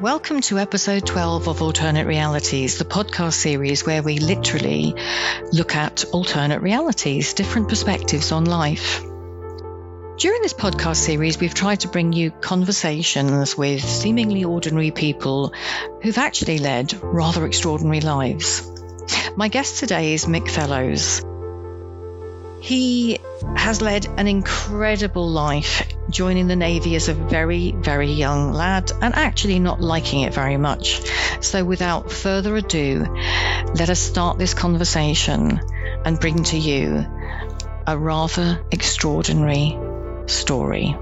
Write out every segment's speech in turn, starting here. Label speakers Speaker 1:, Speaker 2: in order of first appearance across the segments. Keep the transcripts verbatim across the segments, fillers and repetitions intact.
Speaker 1: Welcome to episode twelve of Alternate Realities, the podcast series where we literally look at alternate realities, different perspectives on life. During this podcast series, we've tried to bring you conversations with seemingly ordinary people who've actually led rather extraordinary lives. My guest today is Mick Fellows. He has led an incredible life, joining the Navy as a very, very young lad and actually not liking it very much. So without further ado, let us start this conversation and bring to you a rather extraordinary story.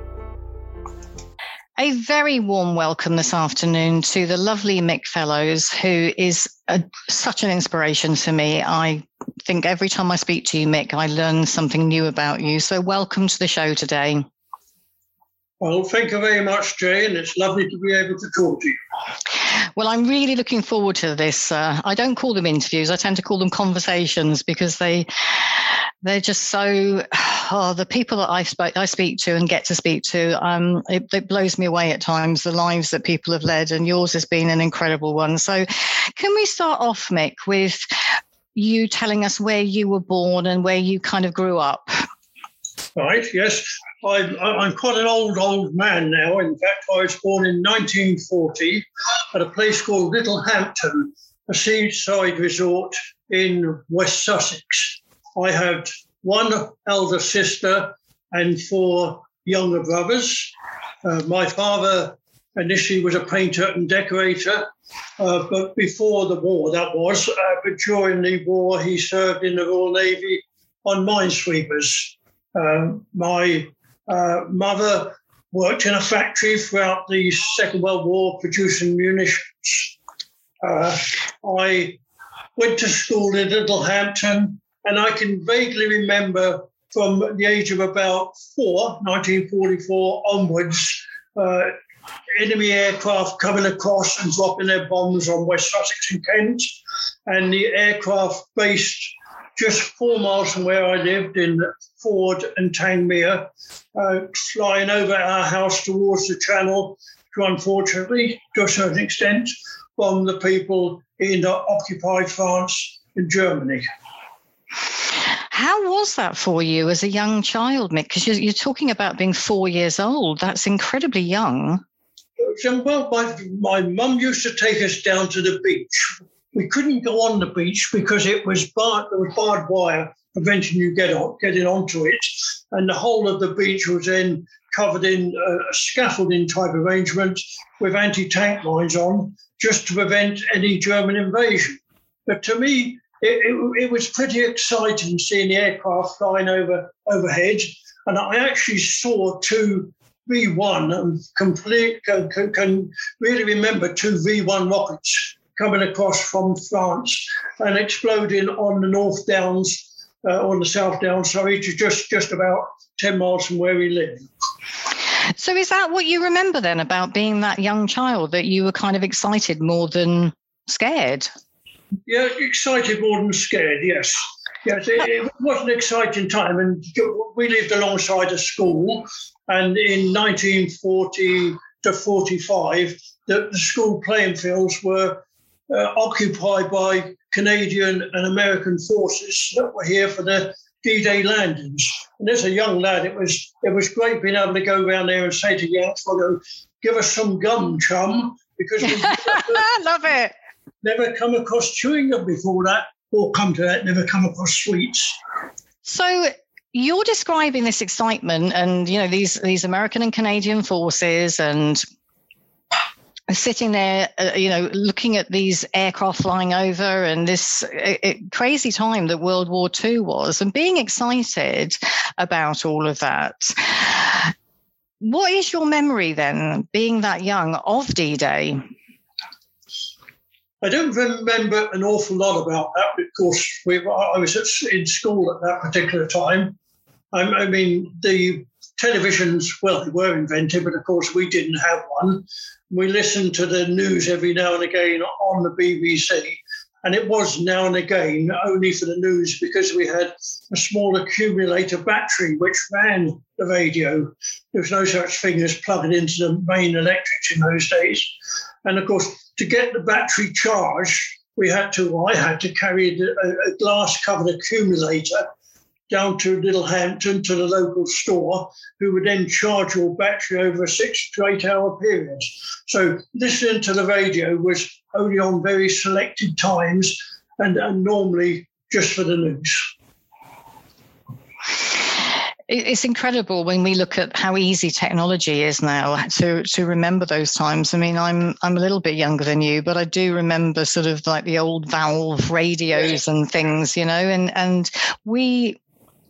Speaker 1: A very warm welcome this afternoon to the lovely Mick Fellows, who is a, such an inspiration to me. I think every time I speak to you, Mick, I learn something new about you. So welcome to the show today.
Speaker 2: Well, thank you very much, Jay, and it's lovely to be able to talk to you.
Speaker 1: Well, I'm really looking forward to this. Uh, I don't call them interviews. I tend to call them conversations because they, they're just so, oh, the people that I, sp- I speak to and get to speak to, um, it, it blows me away at times, the lives that people have led, and yours has been an incredible one. So can we start off, Mick, with you telling us where you were born and where you kind of grew up?
Speaker 2: Right, yes. I'm, I'm quite an old, old man now. In fact, I was born in nineteen forty at a place called Littlehampton, a seaside resort in West Sussex. I had one elder sister and four younger brothers. Uh, my father initially was a painter and decorator, uh, but before the war, that was. Uh, but during the war, he served in the Royal Navy on minesweepers. Um, my uh, mother worked in a factory throughout the Second World War producing munitions. Uh, I went to school in Littlehampton, and I can vaguely remember from the age of about four, nineteen forty-four onwards, uh, enemy aircraft coming across and dropping their bombs on West Sussex and Kent, and the aircraft based just four miles from where I lived in Ford and Tangmere, uh, flying over our house towards the Channel to, unfortunately, to a certain extent, bomb the people in the occupied France and Germany.
Speaker 1: How was that for you as a young child, Mick? Because you're, you're talking about being four years old. That's incredibly young.
Speaker 2: So, well, my, my mum used to take us down to the beach. We couldn't go on the beach because it was bar- there was barbed wire preventing you get on, getting onto it. And the whole of the beach was then covered in a, a scaffolding type arrangement with anti-tank mines on, just to prevent any German invasion. But to me, it, it, it was pretty exciting seeing the aircraft flying over overhead. And I actually saw two V one and complete, can, can really remember two V one rockets coming across from France and exploding on the North Downs, uh, on the South Downs, sorry, to just, just about ten miles from where we live.
Speaker 1: So is that what you remember then about being that young child, that you were kind of excited more than scared?
Speaker 2: Yeah, excited more than scared, yes. Yes, it, it was an exciting time, and we lived alongside a school, and in nineteen forty to forty-five, the, the school playing fields were Uh, occupied by Canadian and American forces that were here for the D-Day landings. And as a young lad, it was it was great being able to go around there and say to young fellow, "Give us some gum, chum," because we
Speaker 1: I love it.
Speaker 2: Never come across chewing gum before that, or come to that, never come across sweets.
Speaker 1: So you're describing this excitement, and you know these these American and Canadian forces, and sitting there, uh, you know, looking at these aircraft flying over, and this uh, uh, crazy time that World War Two was, and being excited about all of that. What is your memory then, being that young, of D-Day?
Speaker 2: I don't remember an awful lot about that. Of course, we, I was at, in school at that particular time. I, I mean, the televisions, well, they were invented, but of course we didn't have one. We listened to the news every now and again on the B B C, and it was now and again only for the news because we had a small accumulator battery which ran the radio. There was no such thing as plugging into the main electrics in those days. And of course, to get the battery charged, we had to, I had to carry a, a glass-covered accumulator down to Littlehampton to the local store, who would then charge your battery over a six to eight hour period. So listening to the radio was only on very selected times and, and normally just for the news.
Speaker 1: It's incredible when we look at how easy technology is now to to remember those times. I mean, I'm I'm a little bit younger than you, but I do remember sort of like the old valve radios and things, you know, and, and we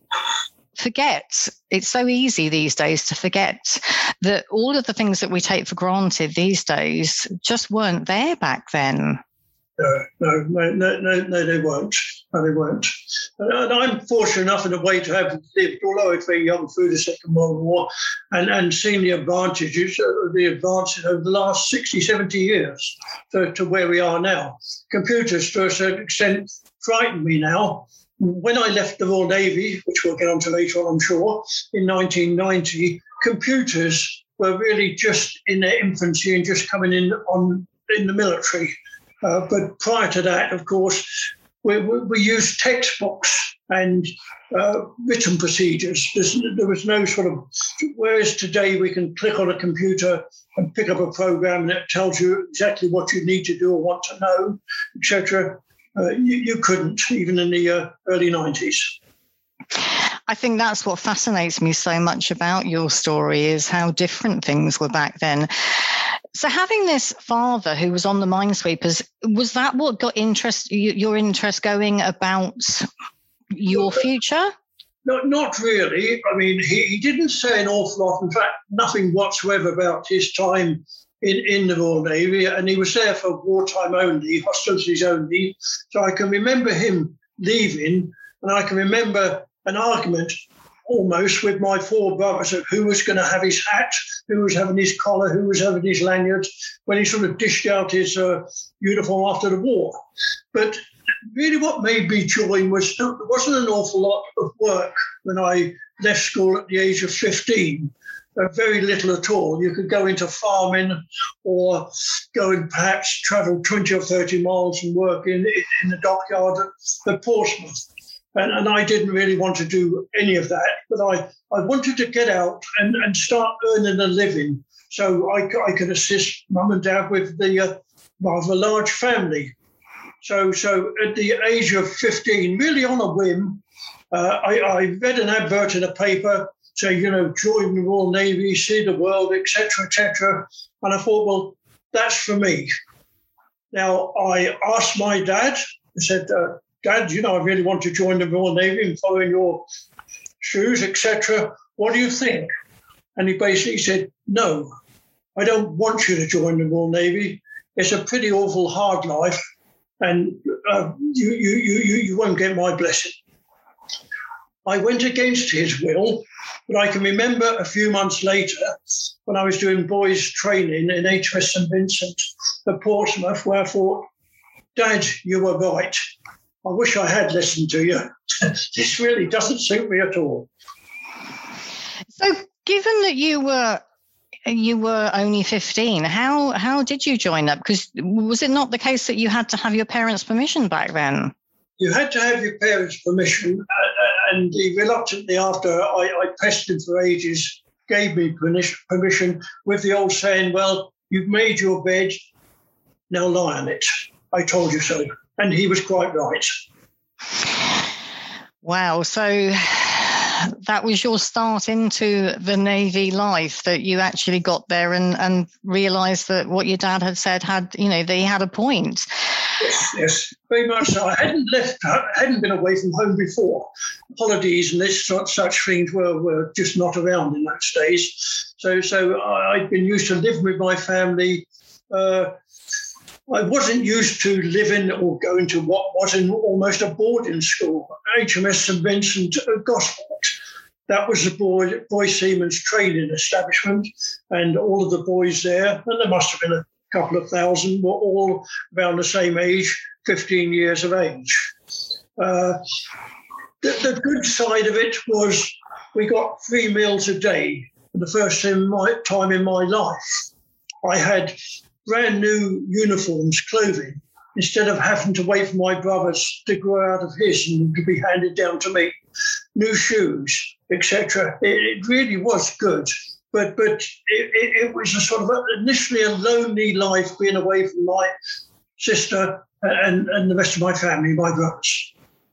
Speaker 1: forget. It's so easy these days to forget that all of the things that we take for granted these days just weren't there back then.
Speaker 2: No, no, no, no, no, they weren't. No, they weren't. And I'm fortunate enough in a way to have lived, although I was very young through the Second World War, and, and seen the advantages, uh, the advances over the last sixty, seventy years to, to where we are now. Computers, to a certain extent, frighten me now. When I left the Royal Navy, which we'll get onto later on, I'm sure, in nineteen ninety, computers were really just in their infancy and just coming in on in the military. Uh, but prior to that, of course, we, we, we used textbooks and uh, written procedures. There's, there was no sort of, whereas today we can click on a computer and pick up a program and it tells you exactly what you need to do or want to know, et cetera. Uh, you, you couldn't, even in the uh, early nineties.
Speaker 1: I think that's what fascinates me so much about your story is how different things were back then. So having this father who was on the Minesweepers, was that what got interest, your interest going about your future?
Speaker 2: No, not really. I mean, he, he didn't say an awful lot. In fact, nothing whatsoever about his time in, in the Royal Navy. And he was there for wartime only, hostilities only. So I can remember him leaving, and I can remember an argument almost with my four brothers of who was going to have his hat, who was having his collar, who was having his lanyard, when he sort of dished out his uh, uniform after the war. But really what made me join was there wasn't an awful lot of work when I left school at the age of fifteen. Uh, very little at all. You could go into farming or go and perhaps travel twenty or thirty miles and work in, in the dockyard at, at Portsmouth. And, and I didn't really want to do any of that, but I, I wanted to get out and, and start earning a living so I, I could assist mum and dad with the uh, rather large family. So so at the age of fifteen, really on a whim, uh, I, I read an advert in a paper saying, you know, join the Royal Navy, see the world, et cetera, et cetera. And I thought, well, that's for me. Now, I asked my dad, I said, uh, Dad, you know, I really want to join the Royal Navy and follow in your shoes, et cetera. What do you think? And he basically said, no, I don't want you to join the Royal Navy. It's a pretty awful hard life, and uh, you, you, you, you won't get my blessing. I went against his will, but I can remember a few months later when I was doing boys' training in H M S Saint Vincent at Portsmouth, where I thought, Dad, you were right. I wish I had listened to you. This really doesn't suit me at all.
Speaker 1: So, given that you were you were only fifteen, how how did you join up? Because was it not the case that you had to have your parents' permission back then?
Speaker 2: You had to have your parents' permission, uh, and he reluctantly, after I, I pestered for ages, gave me permission with the old saying, well, you've made your bed, now lie on it. I told you so. And he was quite right.
Speaker 1: Wow. So that was your start into the Navy life, that you actually got there and, and realised that what your dad had said had, you know, they had a point.
Speaker 2: Yes, yes, very much so. I hadn't left, I hadn't been away from home before. Holidays and this such, such things were, were just not around in those days. So, so I'd been used to living with my family. Uh, I wasn't used to living or going to what was in almost a boarding school, H M S Saint Vincent Gosport. That was the boy, boy seaman's training establishment, and all of the boys there, and there must have been a couple of thousand, were all around the same age, fifteen years of age. Uh, the, the good side of it was we got three meals a day for the first time in my, time in my life. I had brand new uniforms, clothing, instead of having to wait for my brothers to grow out of his and to be handed down to me. New shoes, et cetera. It, it really was good. But but it, it, it was a sort of a, initially a lonely life being away from my sister and, and the rest of my family, my brothers.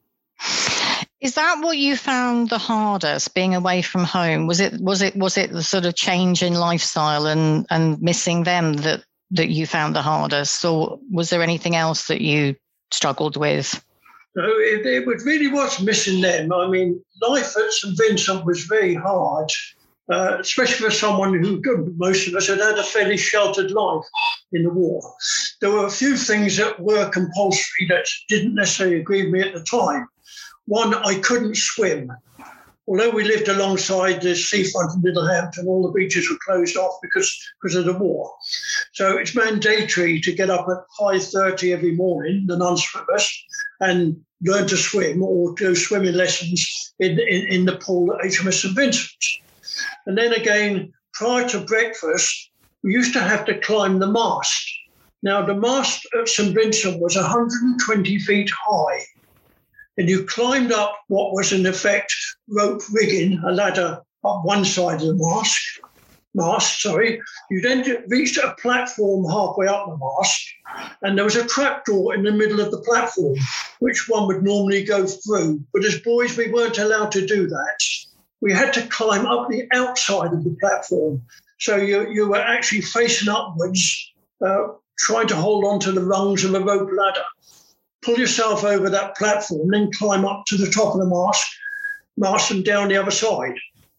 Speaker 1: Is that what you found the hardest, being away from home? Was it was it was it the sort of change in lifestyle and, and missing them that, that you found the hardest, or was there anything else that you struggled with?
Speaker 2: No, it, it really was missing them. I mean, life at St Vincent was very hard, uh, especially for someone who, most of us had had a fairly sheltered life in the war. There were a few things that were compulsory that didn't necessarily agree with me at the time. One, I couldn't swim. Although we lived alongside the seafront in Littlehampton, all the beaches were closed off because, because of the war. So it's mandatory to get up at five thirty every morning, the non-swimmers, and learn to swim or do swimming lessons in, in, in the pool at H M S St Vincent. And then again, prior to breakfast, we used to have to climb the mast. Now, the mast at St Vincent was one hundred twenty feet high. And you climbed up what was in effect rope rigging, a ladder up one side of the mast, mast, sorry. You then reached a platform halfway up the mast, and there was a trapdoor in the middle of the platform, which one would normally go through. But as boys, we weren't allowed to do that. We had to climb up the outside of the platform. So you, you were actually facing upwards, uh, trying to hold on to the rungs of a rope ladder. Pull yourself over that platform, then climb up to the top of the mast, mast and down the other side.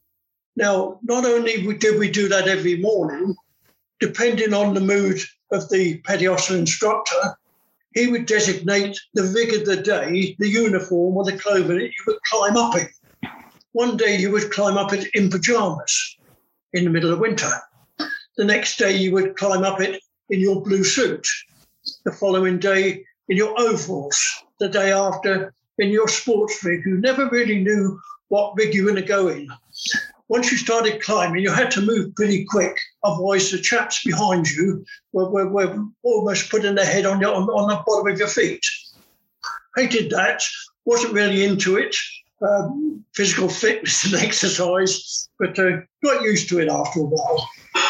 Speaker 2: Now, not only did we do that every morning, depending on the mood of the petty officer instructor, he would designate the rig of the day, the uniform or the clothing that you would climb up in. One day you would climb up it in pyjamas in the middle of winter. The next day you would climb up it in your blue suit. The following day in your overalls, the day after in your sports rig. You never really knew what rig you were going to go in. Once you started climbing, you had to move pretty quick, otherwise the chaps behind you were, were, were almost putting their head on, your, on, on the bottom of your feet. Hated that, wasn't really into it, um, physical fitness and exercise, but uh, got used to it after a while.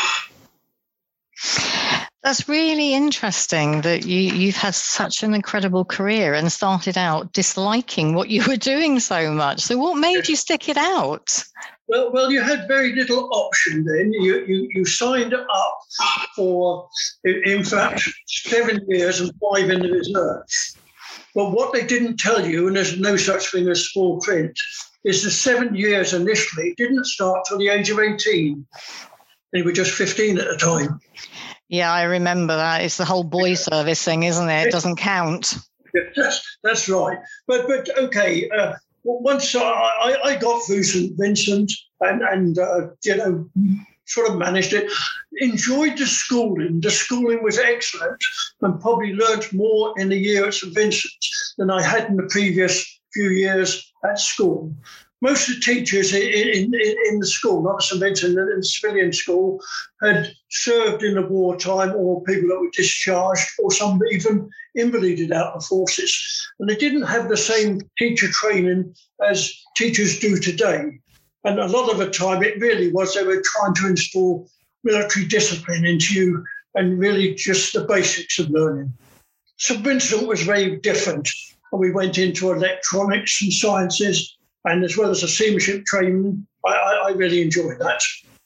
Speaker 1: That's really interesting that you, you've had such an incredible career and started out disliking what you were doing so much. So what made you stick it out?
Speaker 2: Well, well, you had very little option then. You, you, you signed up for, in fact, seven years and five in the reserve. But what they didn't tell you, and there's no such thing as small print, is the seven years initially didn't start till the age of eighteen. They were just fifteen at the time.
Speaker 1: Yeah, I remember that. It's the whole boy service thing, isn't it? It doesn't count.
Speaker 2: Yeah, that's, that's right. But, but okay, uh, once I, I got through St Vincent and, and uh, you know, sort of managed it, enjoyed the schooling. The schooling was excellent and probably learnt more in a year at St Vincent than I had in the previous few years at school. Most of the teachers in, in, in the school, not St Vincent, in the civilian school, had served in the wartime or people that were discharged or some even invalided out of the forces. And they didn't have the same teacher training as teachers do today. And a lot of the time it really was they were trying to install military discipline into you and really just the basics of learning. St Vincent was very different. And we went into electronics and sciences. And as well as a seamanship training, I, I, I really enjoyed that.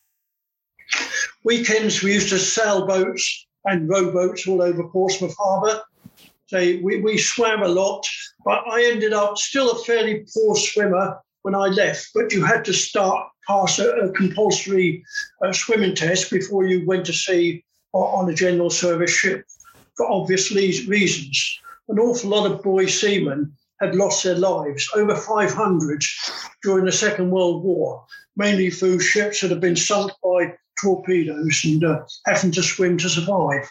Speaker 2: Weekends, we used to sail boats and rowboats all over Portsmouth Harbour. So we, we swam a lot, but I ended up still a fairly poor swimmer when I left. But you had to start pass a, a compulsory uh, swimming test before you went to sea on a general service ship for obvious reasons. An awful lot of boy seamen had lost their lives, over five hundred during the Second World War, mainly through ships that had been sunk by torpedoes and uh, having to swim to survive.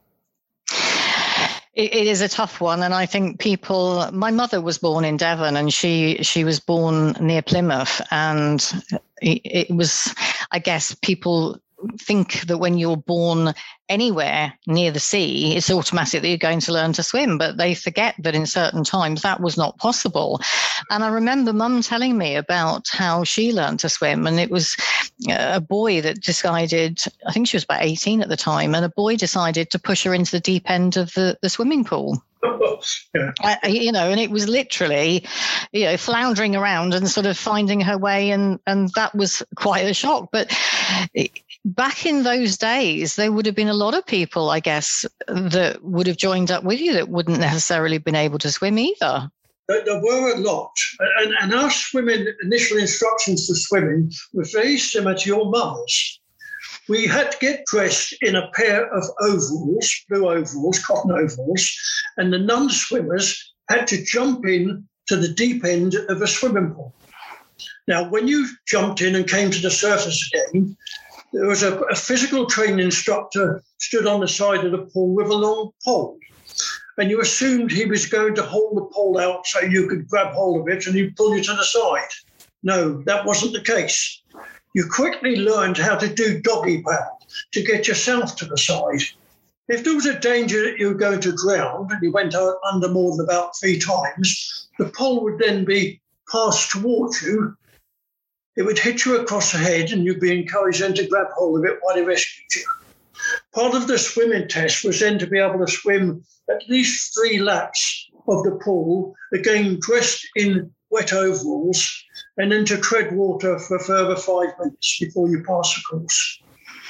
Speaker 1: It, it is a tough one, and I think people. My mother was born in Devon, and she she was born near Plymouth, and it, it was, I guess, people think that when you're born anywhere near the sea, it's automatic that you're going to learn to swim, but they forget that in certain times that was not possible. And I remember Mum telling me about how she learned to swim, and it was a boy that decided, I think she was about eighteen at the time, and a boy decided to push her into the deep end of the, the swimming pool. Yeah. Uh, you know, and it was literally, you know, floundering around and sort of finding her way, and and that was quite a shock. But it, back in those days, there would have been a lot of people, I guess, that would have joined up with you that wouldn't necessarily been able to swim either.
Speaker 2: There were a lot, and, and our swimming initial instructions for swimming was very similar to your mum's. We had to get dressed in a pair of overalls, blue overalls, cotton overalls, and the non-swimmers had to jump in to the deep end of a swimming pool. Now, when you jumped in and came to the surface again, there was a, a physical training instructor stood on the side of the pool with a long pole. And you assumed he was going to hold the pole out so you could grab hold of it and he'd pull you to the side. No, that wasn't the case. You quickly learned how to do doggy paddle to get yourself to the side. If there was a danger that you were going to drown and you went under more than about three times, the pole would then be passed towards you. It would hit you across the head and you'd be encouraged then to grab hold of it while they rescued you. Part of the swimming test was then to be able to swim at least three laps of the pool, again dressed in wet overalls, and then to tread water for a further five minutes before you pass the course.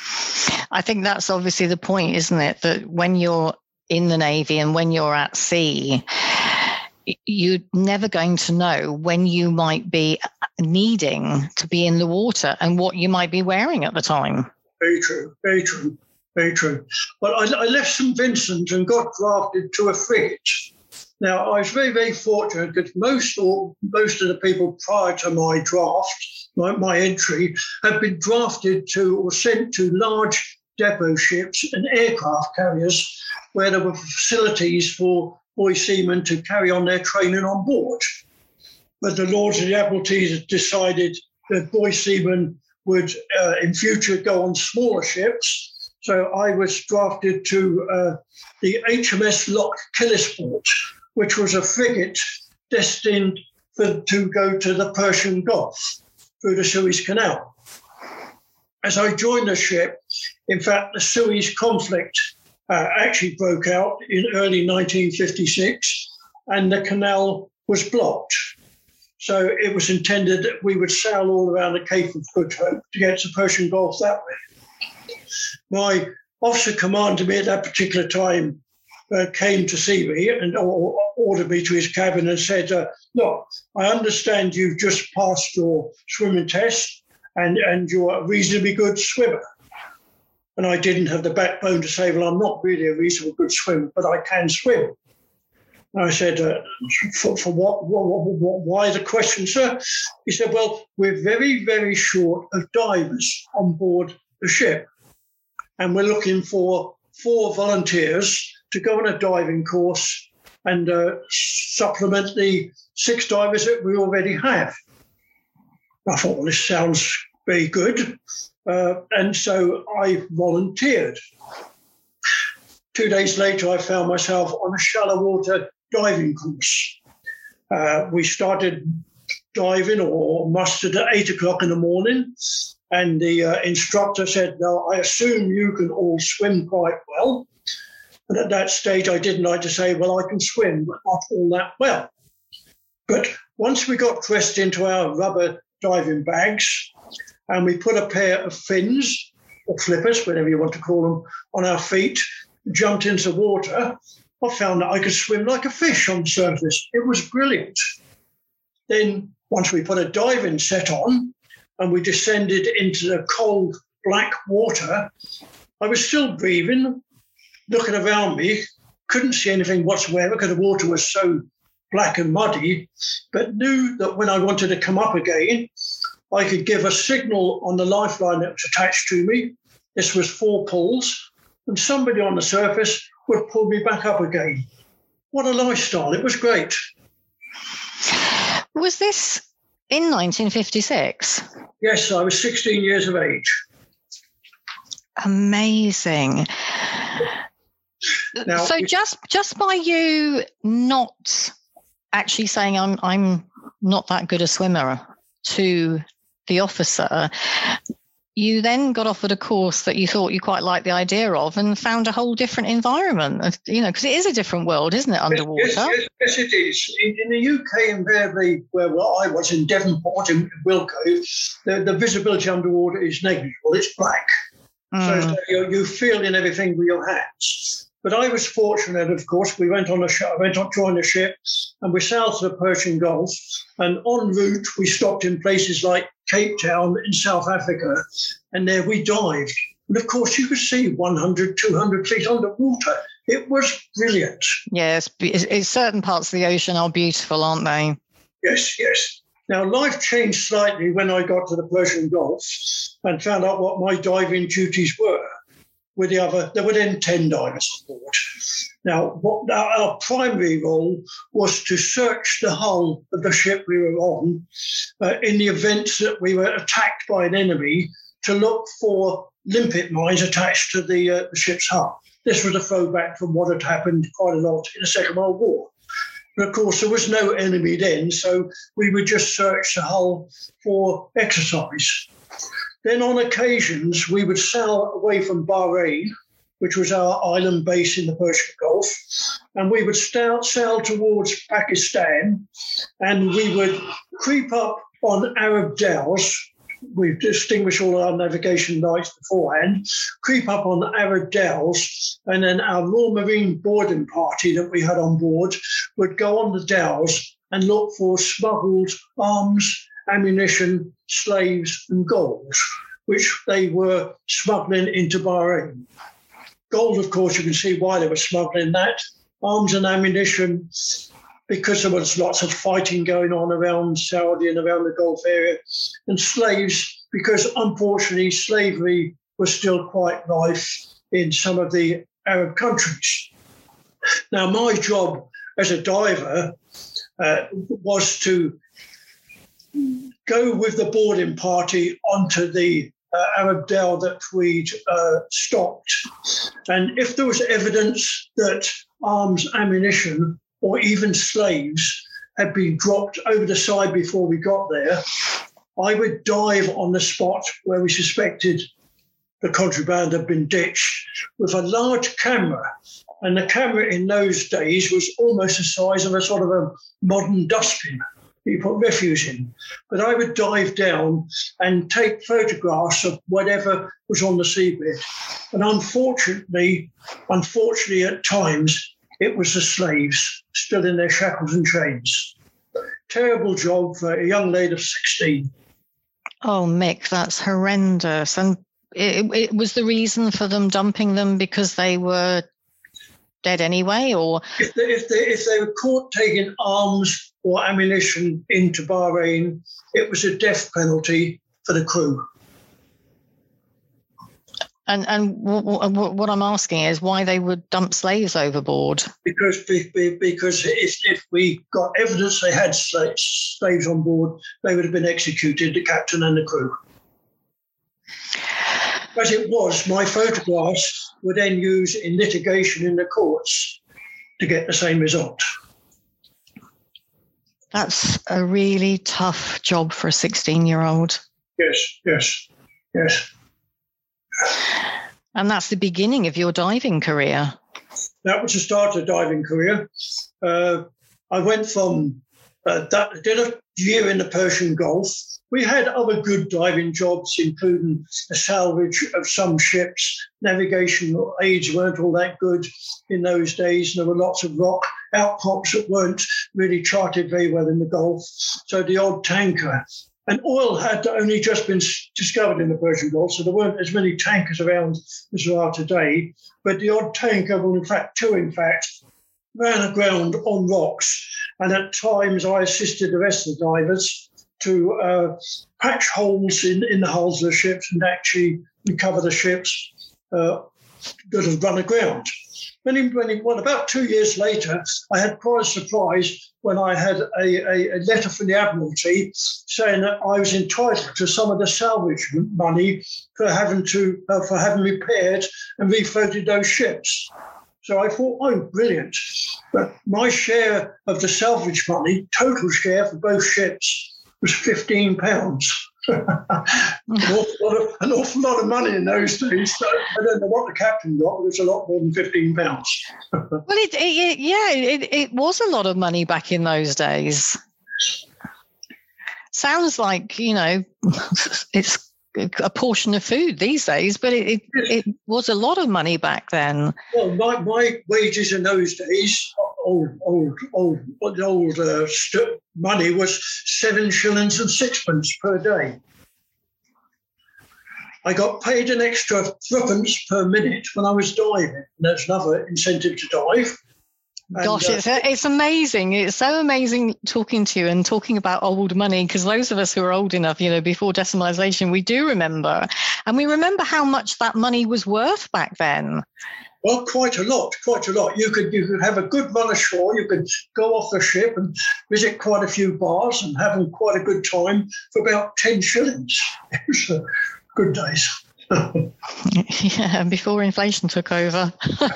Speaker 1: I think that's obviously the point, isn't it? That when you're in the Navy and when you're at sea, you're never going to know when you might be needing to be in the water and what you might be wearing at the time. Very true, very true, very true. Well, I, I left Saint Vincent and got drafted to a frigate. Now, I was very, very fortunate because most or most of the people prior to my draft, my, my entry, had been drafted to or sent to large depot ships and aircraft carriers where there were facilities for boy seamen to carry on their training on board. But the Lords of the Admiralty decided that boy seamen would, uh, in future, go on smaller ships. So I was drafted to uh, the H M S Loch Killisport, which was a frigate destined for, to go to the Persian Gulf through the Suez Canal. As I joined the ship, in fact, the Suez conflict uh, actually broke out in early nineteen fifty-six, and the canal was blocked. So it was intended that we would sail all around the Cape of Good Hope to get to the Persian Gulf that way. My officer commanding me at that particular time uh, came to see me and or, ordered me to his cabin and said, uh, look, I understand you've just passed your swimming test and, and you're a reasonably good swimmer. And I didn't have the backbone to say, well, I'm not really a reasonably good swimmer, but I can swim. And I said, uh, for, for what, what, what, why the question, sir? He said, well, we're very, very short of divers on board the ship. And we're looking for four volunteers to go on a diving course and uh, supplement the six divers that we already have. I thought, well, this sounds very good. Uh, and so I volunteered. Two days later, I found myself on a shallow water diving course. Uh, we started diving or mustered at eight o'clock in the morning. And the uh, instructor said, no, I assume you can all swim quite well. And at that stage, I didn't like to say, well, I can swim, but not all that well. But once we got dressed into our rubber diving bags and we put a pair of fins or flippers, whatever you want to call them, on our feet, jumped into water, I found that I could swim like a fish on the surface. It was brilliant. Then once we put a diving set on and we descended into the cold black water, I was still breathing, looking around me, couldn't see anything whatsoever because the water was so black and muddy, but knew that when I wanted to come up again, I could give a signal on the lifeline that was attached to me. This was four pulls, and somebody on the surface would pull me back up again. What a lifestyle. It was great. Was this in nineteen fifty-six?
Speaker 2: Yes, I was sixteen years of age.
Speaker 1: amazing.
Speaker 2: Now,
Speaker 1: so just just by you not actually saying I'm I'm not that good a swimmer to the officer, you then got offered a course that you thought you quite liked the idea of and found a whole different environment, you know, because it is a different world, isn't it, underwater?
Speaker 2: Yes, yes, yes it is. In, in the U K, invariably, where well, I was in Devonport, in Wilko, the, the visibility underwater is negligible. It's black. Mm. So you, you feel in everything with your hands. But I was fortunate, of course. We went on a ship, I went on joined a ship, and we sailed to the Persian Gulf. And en route, we stopped in places like Cape Town in South Africa, and there we dived. And of course, you could see one hundred, two hundred feet underwater. It was brilliant.
Speaker 1: Yes, it's, it's certain parts of the ocean are beautiful, aren't they?
Speaker 2: Yes, yes. Now, life changed slightly when I got to the Persian Gulf and found out what my diving duties were. With the other, there were then ten divers on board. Now, what our primary role was to search the hull of the ship we were on uh, in the event that we were attacked by an enemy, to look for limpet mines attached to the, uh, the ship's hull. This was a throwback from what had happened quite a lot in the Second World War. But of course, there was no enemy then, so we would just search the hull for exercise. Then on occasions, we would sail away from Bahrain, which was our island base in the Persian Gulf, and we would sail, sail towards Pakistan, and we would creep up on Arab dhows. We distinguished all our navigation lights beforehand, creep up on Arab dhows, and then our Royal Marine boarding party that we had on board would go on the dhows and look for smuggled arms, ammunition, slaves and gold, which they were smuggling into Bahrain. Gold, of course, you can see why they were smuggling that. Arms and ammunition, because there was lots of fighting going on around Saudi and around the Gulf area. And slaves, because unfortunately slavery was still quite rife in some of the Arab countries. Now, my job as a diver uh, was to go with the boarding party onto the uh, Arab dhow that we'd uh, stopped. And if there was evidence that arms, ammunition, or even slaves had been dropped over the side before we got there, I would dive on the spot where we suspected the contraband had been ditched with a large camera. And the camera in those days was almost the size of a sort of a modern dustbin you put refuse in. But I would dive down and take photographs of whatever was on the seabed. And unfortunately, unfortunately at times, it was the slaves still in their shackles and chains. Terrible job for a young lady of sixteen.
Speaker 1: Oh, Mick, that's horrendous. And it, it was the reason for them dumping them because they were dead anyway, or
Speaker 2: if they, if they if they were caught taking arms or ammunition into Bahrain, it was a death penalty for the crew.
Speaker 1: And and w- w- what I'm asking is why they would dump slaves overboard?
Speaker 2: Because because if, if we got evidence they had slaves on board, they would have been executed, the captain and the crew. As it was, my photographs were then used in litigation in the courts to get the same result.
Speaker 1: That's a really tough job for a sixteen-year-old.
Speaker 2: Yes, yes, yes.
Speaker 1: And that's the beginning of your diving career.
Speaker 2: That was the start of the diving career. Uh, I went from, uh, that, did a year in the Persian Gulf. We had other good diving jobs, including the salvage of some ships. Navigational aids weren't all that good in those days. There were lots of rock outcrops that weren't really charted very well in the Gulf. So the odd tanker. And oil had only just been discovered in the Persian Gulf, so there weren't as many tankers around as there are today. But the odd tanker, well, in fact, two, in fact, ran aground on rocks. And at times I assisted the rest of the divers to uh, patch holes in, in the hulls of the ships and actually recover the ships uh, that had run aground. Many, many, well, about two years later, I had quite a surprise when I had a, a, a letter from the Admiralty saying that I was entitled to some of the salvage money for having to uh, for having repaired and refloated those ships. So I thought, oh, brilliant. But my share of the salvage money, total share for both ships, was fifteen pounds. an, awful lot of, an awful lot of money in those days. So I don't know what the captain got, but it was a lot more than fifteen pounds.
Speaker 1: Well, it, it, yeah, it, it was a lot of money back in those days. Sounds like, you know, it's a portion of food these days, but it, it, it was a lot of money back then.
Speaker 2: Well, my, my wages in those days, old, old, old, old uh, st- money was seven shillings and sixpence per day. I got paid an extra threepence per minute when I was diving. That's another incentive to dive. And,
Speaker 1: Gosh,
Speaker 2: uh,
Speaker 1: it's it's amazing. It's so amazing talking to you and talking about old money, because those of us who are old enough, you know, before decimalisation, we do remember. And we remember how much that money was worth back then.
Speaker 2: Well, quite a lot, quite a lot. You could you could have a good run ashore. You could go off the ship and visit quite a few bars and have quite a good time for about ten shillings. It was uh, good days.
Speaker 1: Yeah, before inflation took over.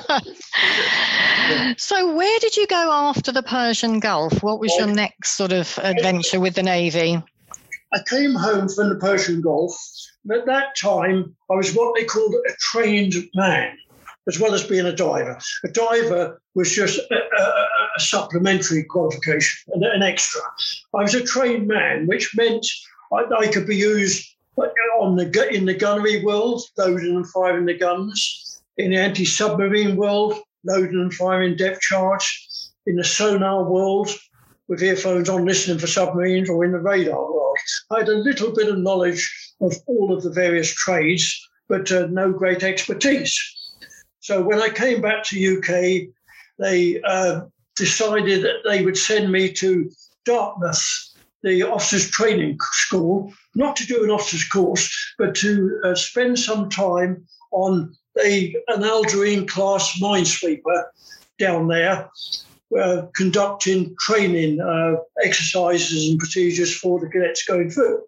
Speaker 1: So where did you go after the Persian Gulf? What was your next sort of adventure with the Navy?
Speaker 2: I came home from the Persian Gulf, and at that time I was what they called a trained man, as well as being a diver. A diver was just a, a, a supplementary qualification, an, an extra. I was a trained man, which meant I, I could be used on the in the gunnery world, loading and firing the guns, in the anti-submarine world, loading and firing depth charge, in the sonar world, with earphones on listening for submarines, or in the radar world. I had a little bit of knowledge of all of the various trades, but uh, no great expertise. So when I came back to U K, they uh, decided that they would send me to Dartmouth, the officers' training school, not to do an officer's course, but to uh, spend some time on a, an Algerine class minesweeper down there, uh, conducting training uh, exercises and procedures for the cadets going through.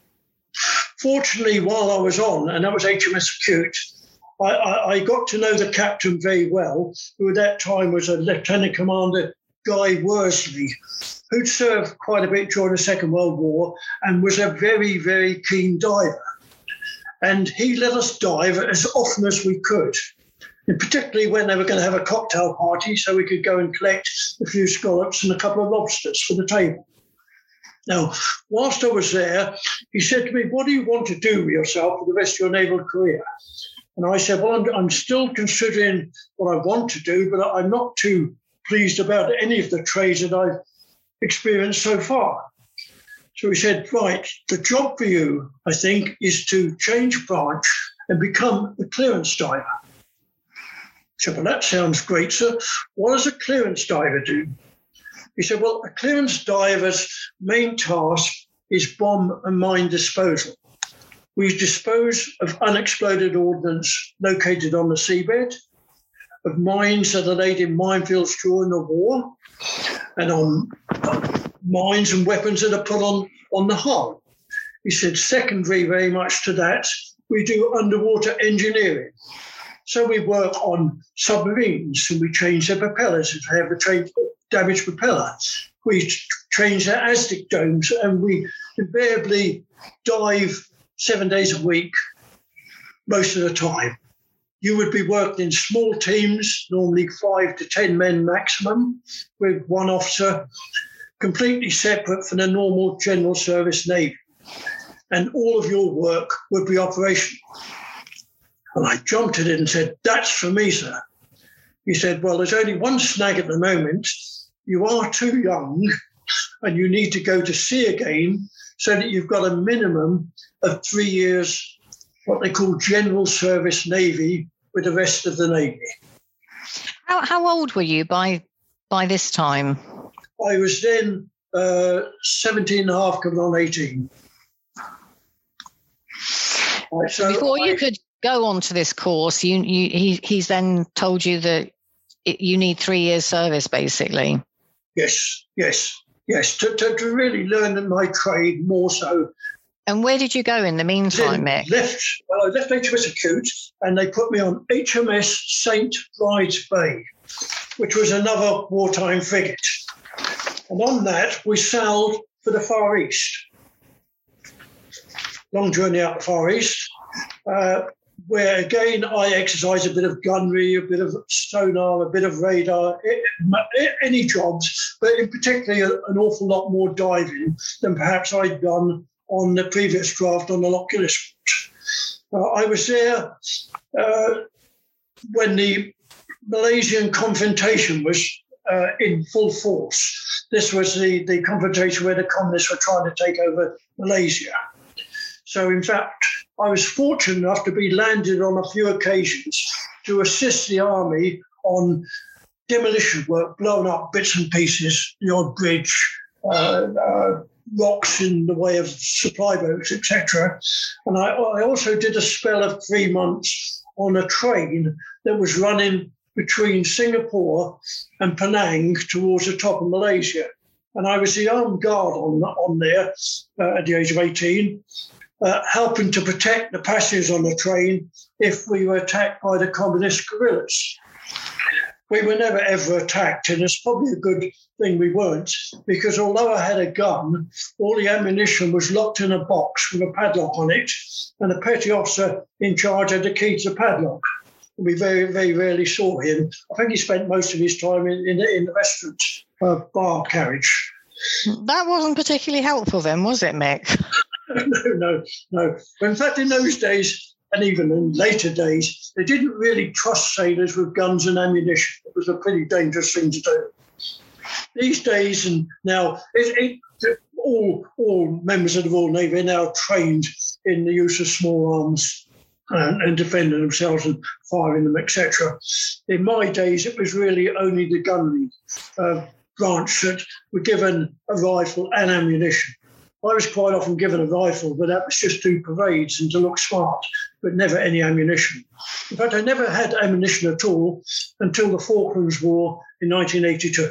Speaker 2: Fortunately, while I was on, and that was H M S Acute, I, I, I got to know the captain very well, who at that time was a Lieutenant Commander Guy Worsley, who'd served quite a bit during the Second World War and was a very, very keen diver. And he let us dive as often as we could, and particularly when they were going to have a cocktail party, so we could go and collect a few scallops and a couple of lobsters for the table. Now, whilst I was there, he said to me, "What do you want to do with yourself for the rest of your naval career?" And I said, "Well, I'm, I'm still considering what I want to do, but I'm not too pleased about any of the trades that I've experienced so far." So he said, "Right, the job for you, I think, is to change branch and become a clearance diver." I said, "Well, that sounds great, sir. What does a clearance diver do?" He said, "Well, a clearance diver's main task is bomb and mine disposal. We dispose of unexploded ordnance located on the seabed, of mines that are laid in minefields during the war, and on mines and weapons that are put on, on the hull." He said, secondary very much to that, we do underwater engineering. So we work on submarines, and we change their propellers if they have a tra- damaged propeller. We change their ASDIC domes, and we invariably dive seven days a week most of the time. You would be working in small teams, normally five to ten men maximum, with one officer, completely separate from the normal general service Navy. And all of your work would be operational. And I jumped at it and said, "That's for me, sir." He said, "Well, there's only one snag at the moment. You are too young and you need to go to sea again so that you've got a minimum of three years, what they call general service Navy, with the rest of the Navy."
Speaker 1: How how old were you by by this time?
Speaker 2: I was then uh, seventeen and a half, coming on eighteen. Right,
Speaker 1: so before I, you could go on to this course, you, you he he's then told you that it, you need three years service, basically.
Speaker 2: Yes, yes, yes, to, to, to really learn my trade more so.
Speaker 1: And where did you go in the meantime, Mick?
Speaker 2: Left, well, I left H M S Acute, and they put me on H M S Saint Bride's Bay, which was another wartime frigate. And on that, we sailed for the Far East. Long journey out the Far East, uh, where again I exercised a bit of gunnery, a bit of sonar, a bit of radar, any jobs, but in particularly an awful lot more diving than perhaps I'd done on the previous draft on the Loch Gillisport. Uh, I was there uh, when the Malaysian confrontation was uh, in full force. This was the, the confrontation where the communists were trying to take over Malaysia. So, in fact, I was fortunate enough to be landed on a few occasions to assist the army on demolition work, blowing up bits and pieces, the odd bridge, uh, uh, rocks in the way of supply boats, et cetera. And I, I also did a spell of three months on a train that was running between Singapore and Penang towards the top of Malaysia. And I was the armed guard on, on there uh, at the age of eighteen. Uh, helping to protect the passengers on the train if we were attacked by the communist guerrillas. We were never ever attacked, and it's probably a good thing we weren't, because although I had a gun, all the ammunition was locked in a box with a padlock on it, and the petty officer in charge had the key to the padlock. We very, very rarely saw him. I think he spent most of his time in, in, in the restaurant uh, bar carriage.
Speaker 1: That wasn't particularly helpful then, was it, Mick?
Speaker 2: No, no, no. But in fact, in those days, and even in later days, they didn't really trust sailors with guns and ammunition. It was a pretty dangerous thing to do. These days, and now, it, it, all all members of the Royal Navy are now trained in the use of small arms and, and defending themselves and firing them, et cetera. In my days, it was really only the gunnery uh, branch that were given a rifle and ammunition. I was quite often given a rifle, but that was just to parades and to look smart, but never any ammunition. In fact, I never had ammunition at all until the Falklands War in nineteen eighty-two.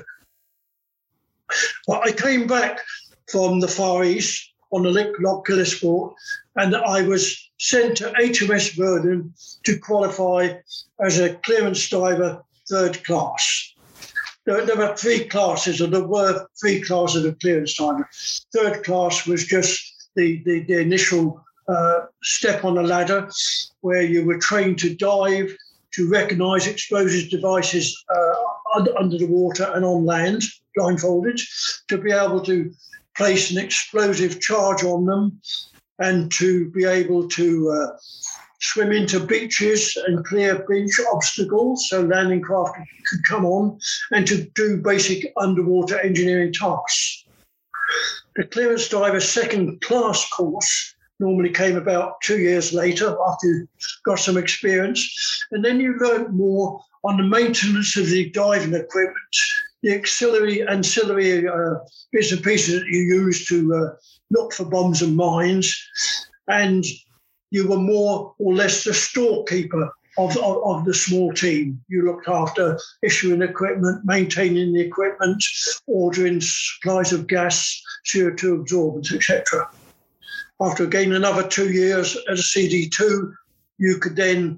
Speaker 2: But I came back from the Far East on the Loch Gillisport, and I was sent to H M S Vernon to qualify as a clearance diver third class. There, there were three classes, or there were three classes of clearance diver. Third class was just the, the, the initial uh, step on the ladder, where you were trained to dive, to recognise explosive devices uh, under, under the water and on land, blindfolded, to be able to place an explosive charge on them, and to be able to uh, swim into beaches and clear beach obstacles so landing craft could come on, and to do basic underwater engineering tasks. The clearance diver second class course normally came about two years later after you got some experience, and then you learned more on the maintenance of the diving equipment, the auxiliary, ancillary uh, bits and pieces that you use to uh, look for bombs and mines, and you were more or less the storekeeper of, of, of the small team. You looked after issuing equipment, maintaining the equipment, ordering supplies of gas, C O two absorbents, et cetera. After again another two years as a C D two, you could then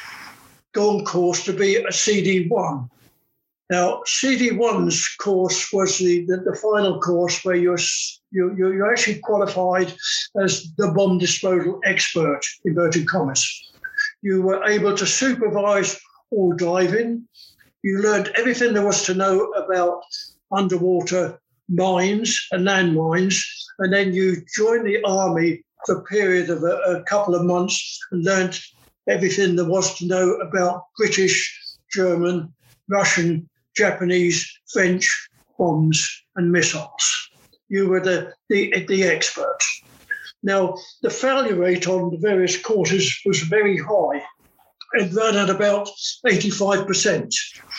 Speaker 2: go on course to be a C D one. Now, C D one's course was the, the, the final course where you're, you, you're actually qualified as the bomb disposal expert, inverted commas. You were able to supervise all diving. You learned everything there was to know about underwater mines and landmines, and then you joined the army for a period of a, a couple of months and learned everything there was to know about British, German, Russian, Japanese, French bombs and missiles. You were the, the, the expert. Now, the failure rate on the various courses was very high. It ran at about eighty-five percent.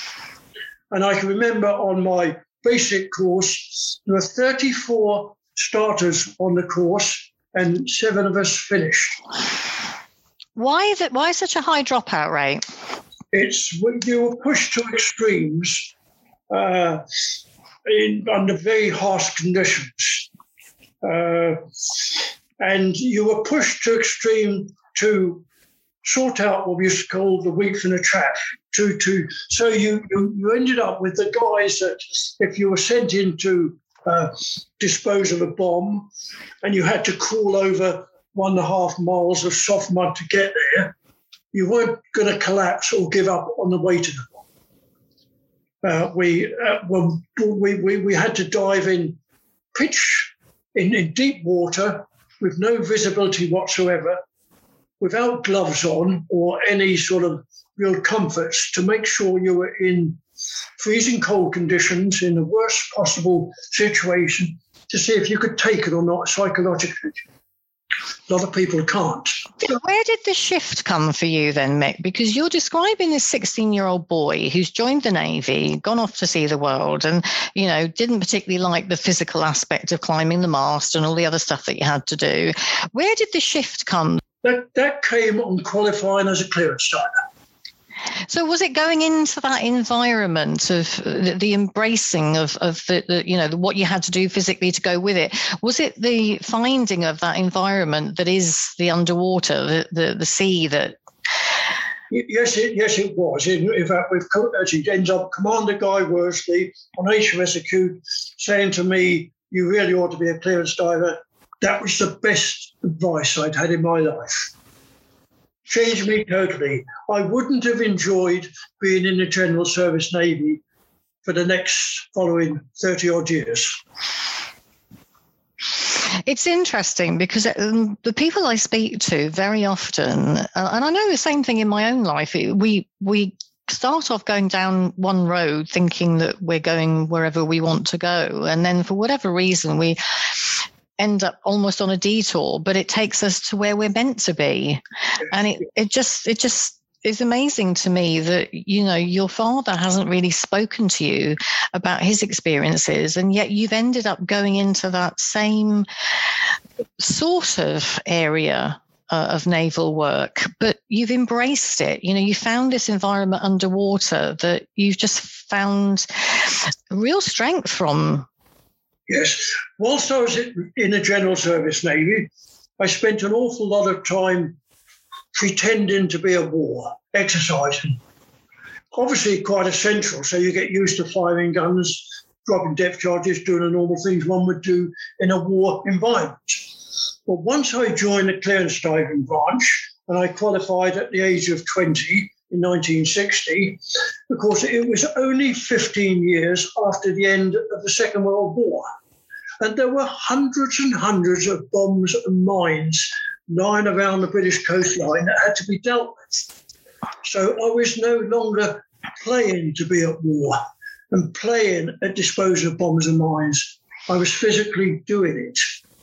Speaker 2: And I can remember on my basic course, there were thirty-four starters on the course and seven of us finished.
Speaker 1: Why is it? Why such a high dropout rate?
Speaker 2: It's when you were pushed to extremes uh, in under very harsh conditions, uh, and you were pushed to extreme to sort out what we used to call the wheat from the chaff. To to so you, you you ended up with the guys that if you were sent in to uh, dispose of a bomb, and you had to crawl over one and a half miles of soft mud to get there, you weren't going to collapse or give up on the way to the bomb. Uh, we, uh, well, we we we had to dive in pitch in, in deep water with no visibility whatsoever, without gloves on or any sort of real comforts, to make sure you were in freezing cold conditions in the worst possible situation to see if you could take it or not psychologically. A lot of people can't.
Speaker 1: Where did the shift come for you then, Mick? Because you're describing this sixteen-year-old boy who's joined the Navy, gone off to see the world, and, you know, didn't particularly like the physical aspect of climbing the mast and all the other stuff that you had to do. Where did the shift come?
Speaker 2: That, that came on qualifying as a clearance diver.
Speaker 1: So was it going into that environment of the, the embracing of, of the, the, you know, the, what you had to do physically to go with it? Was it the finding of that environment that is the underwater, the, the, the sea that...
Speaker 2: Yes, it, yes, it was. In, in fact, we've actually ended up Commander Guy Worsley on H M S Acute saying to me, you really ought to be a clearance diver. That was the best advice I'd had in my life. Changed me totally. I wouldn't have enjoyed being in the General Service Navy for the next following thirty odd years.
Speaker 1: It's interesting because um, the people I speak to very often, uh, and I know the same thing in my own life, we we start off going down one road thinking that we're going wherever we want to go. And then for whatever reason, we end up almost on a detour, but it takes us to where we're meant to be. And it, it just it just is amazing to me that, you know, your father hasn't really spoken to you about his experiences, and yet you've ended up going into that same sort of area uh, of naval work, but you've embraced it. You know, you found this environment underwater that you've just found real strength from.
Speaker 2: Yes. Whilst I was in the General Service Navy, I spent an awful lot of time pretending to be at war, exercising. Obviously quite essential, so you get used to firing guns, dropping depth charges, doing the normal things one would do in a war environment. But once I joined the clearance diving branch, and I qualified at the age of twenty in nineteen sixty, of course, it was only fifteen years after the end of the Second World War. And there were hundreds and hundreds of bombs and mines lying around the British coastline that had to be dealt with. So I was no longer playing to be at war and playing at disposal of bombs and mines. I was physically doing it.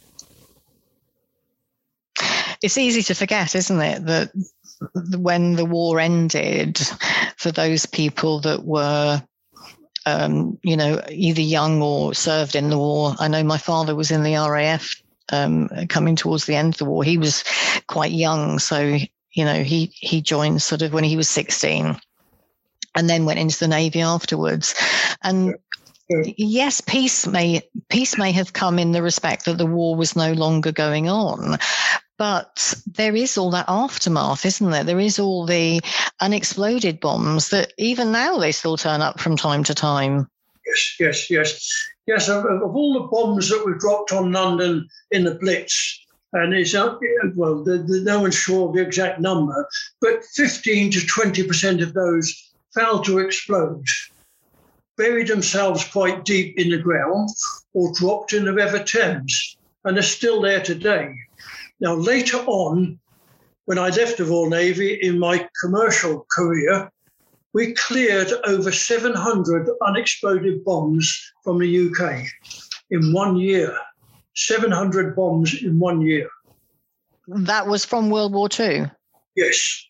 Speaker 1: It's easy to forget, isn't it, that when the war ended, for those people that were, um, you know, either young or served in the war. I know my father was in the R A F um, coming towards the end of the war. He was quite young, so, you know, he, he joined sort of when he was sixteen and then went into the Navy afterwards. And yes, peace may peace may have come in the respect that the war was no longer going on. But there is all that aftermath, isn't there? There is all the unexploded bombs that even now they still turn up from time to time.
Speaker 2: Yes, yes, yes. Yes, of, of all the bombs that were dropped on London in the Blitz, and it's, uh, well, the, the, no one's sure of the exact number, but fifteen to twenty percent of those failed to explode, buried themselves quite deep in the ground, or dropped in the River Thames, and are still there today. Now, later on, when I left the Royal Navy in my commercial career, we cleared over seven hundred unexploded bombs from the U K in one year. seven hundred bombs in one year.
Speaker 1: That was from World War Two?
Speaker 2: Yes.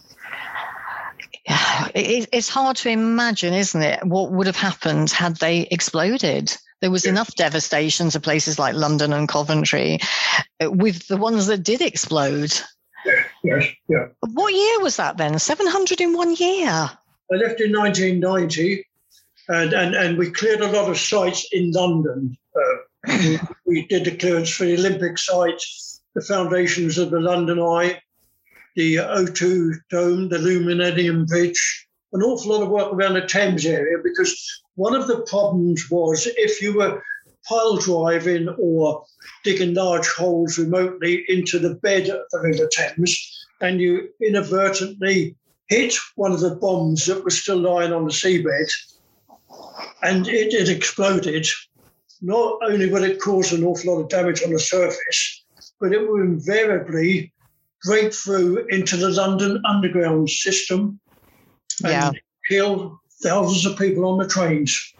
Speaker 1: It's hard to imagine, isn't it, what would have happened had they exploded. There was
Speaker 2: yes.
Speaker 1: enough devastation to places like London and Coventry with the ones that did explode.
Speaker 2: Yeah. yes, yeah.
Speaker 1: What year was that then? seven hundred in one year?
Speaker 2: I left in nineteen ninety, and, and, and we cleared a lot of sites in London. Uh, we, we did the clearance for the Olympic site, the foundations of the London Eye, the O two Dome, the Luminarium Bridge, an awful lot of work around the Thames area, because one of the problems was if you were pile driving or digging large holes remotely into the bed of the River Thames, and you inadvertently hit one of the bombs that was still lying on the seabed, and it, it exploded, not only would it cause an awful lot of damage on the surface, but it would invariably break through into the London Underground system and
Speaker 1: yeah.
Speaker 2: kill thousands of people on the trains.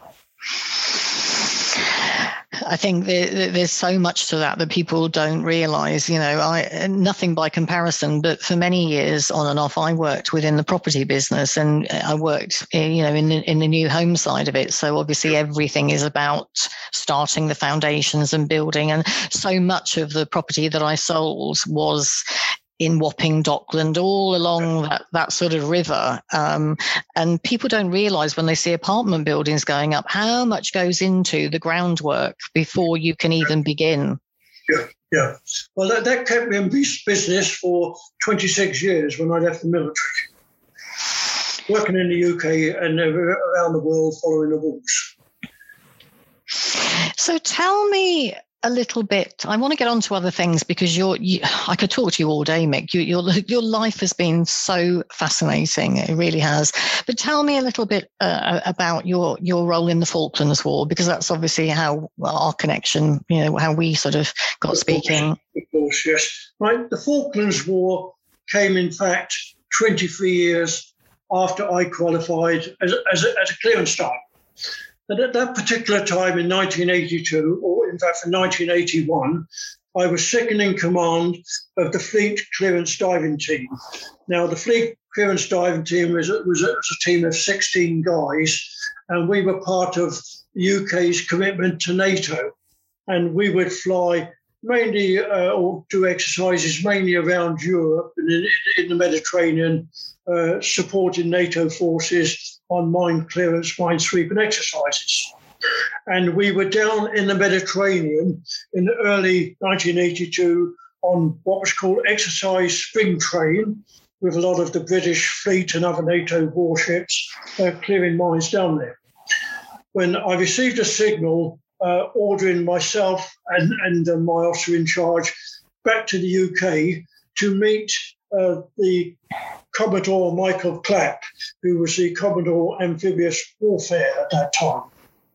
Speaker 1: I think there, there's so much to that that people don't realise. You know, I nothing by comparison, but for many years on and off, I worked within the property business, and I worked, you know, in the, in the new home side of it. So obviously, everything is about starting the foundations and building, and so much of the property that I sold was in Wapping, Dockland, all along that, that sort of river. Um, and people don't realise when they see apartment buildings going up how much goes into the groundwork before you can even begin.
Speaker 2: Yeah, yeah. Well, that, that kept me in business for twenty-six years when I left the military, working in the U K and around the world following the wars.
Speaker 1: So tell me a little bit. I want to get on to other things because you're, you, I could talk to you all day, Mick. You, your, your life has been so fascinating. It really has. But tell me a little bit uh, about your, your role in the Falklands War, because that's obviously how well, our connection, you know, how we sort of got
Speaker 2: of
Speaker 1: speaking.
Speaker 2: Course, of course, yes. Right. The Falklands War came, in fact, twenty-three years after I qualified as, as, a, as a clearance staff. And at that particular time in nineteen eighty-two, or in fact for nineteen eighty-one, I was second in command of the Fleet Clearance Diving Team. Now, the Fleet Clearance Diving Team was, was, a, was a team of sixteen guys, and we were part of the U K's commitment to NATO. And we would fly mainly, uh, or do exercises mainly around Europe and in, in the Mediterranean, uh, supporting NATO forces on mine clearance, mine sweeping exercises. And we were down in the Mediterranean in early nineteen eighty-two on what was called Exercise Spring Train, with a lot of the British fleet and other NATO warships uh, clearing mines down there. When I received a signal uh, ordering myself and, and uh, my officer in charge back to the U K to meet uh, the Commodore Michael Clapp, who was the Commodore Amphibious Warfare at that time.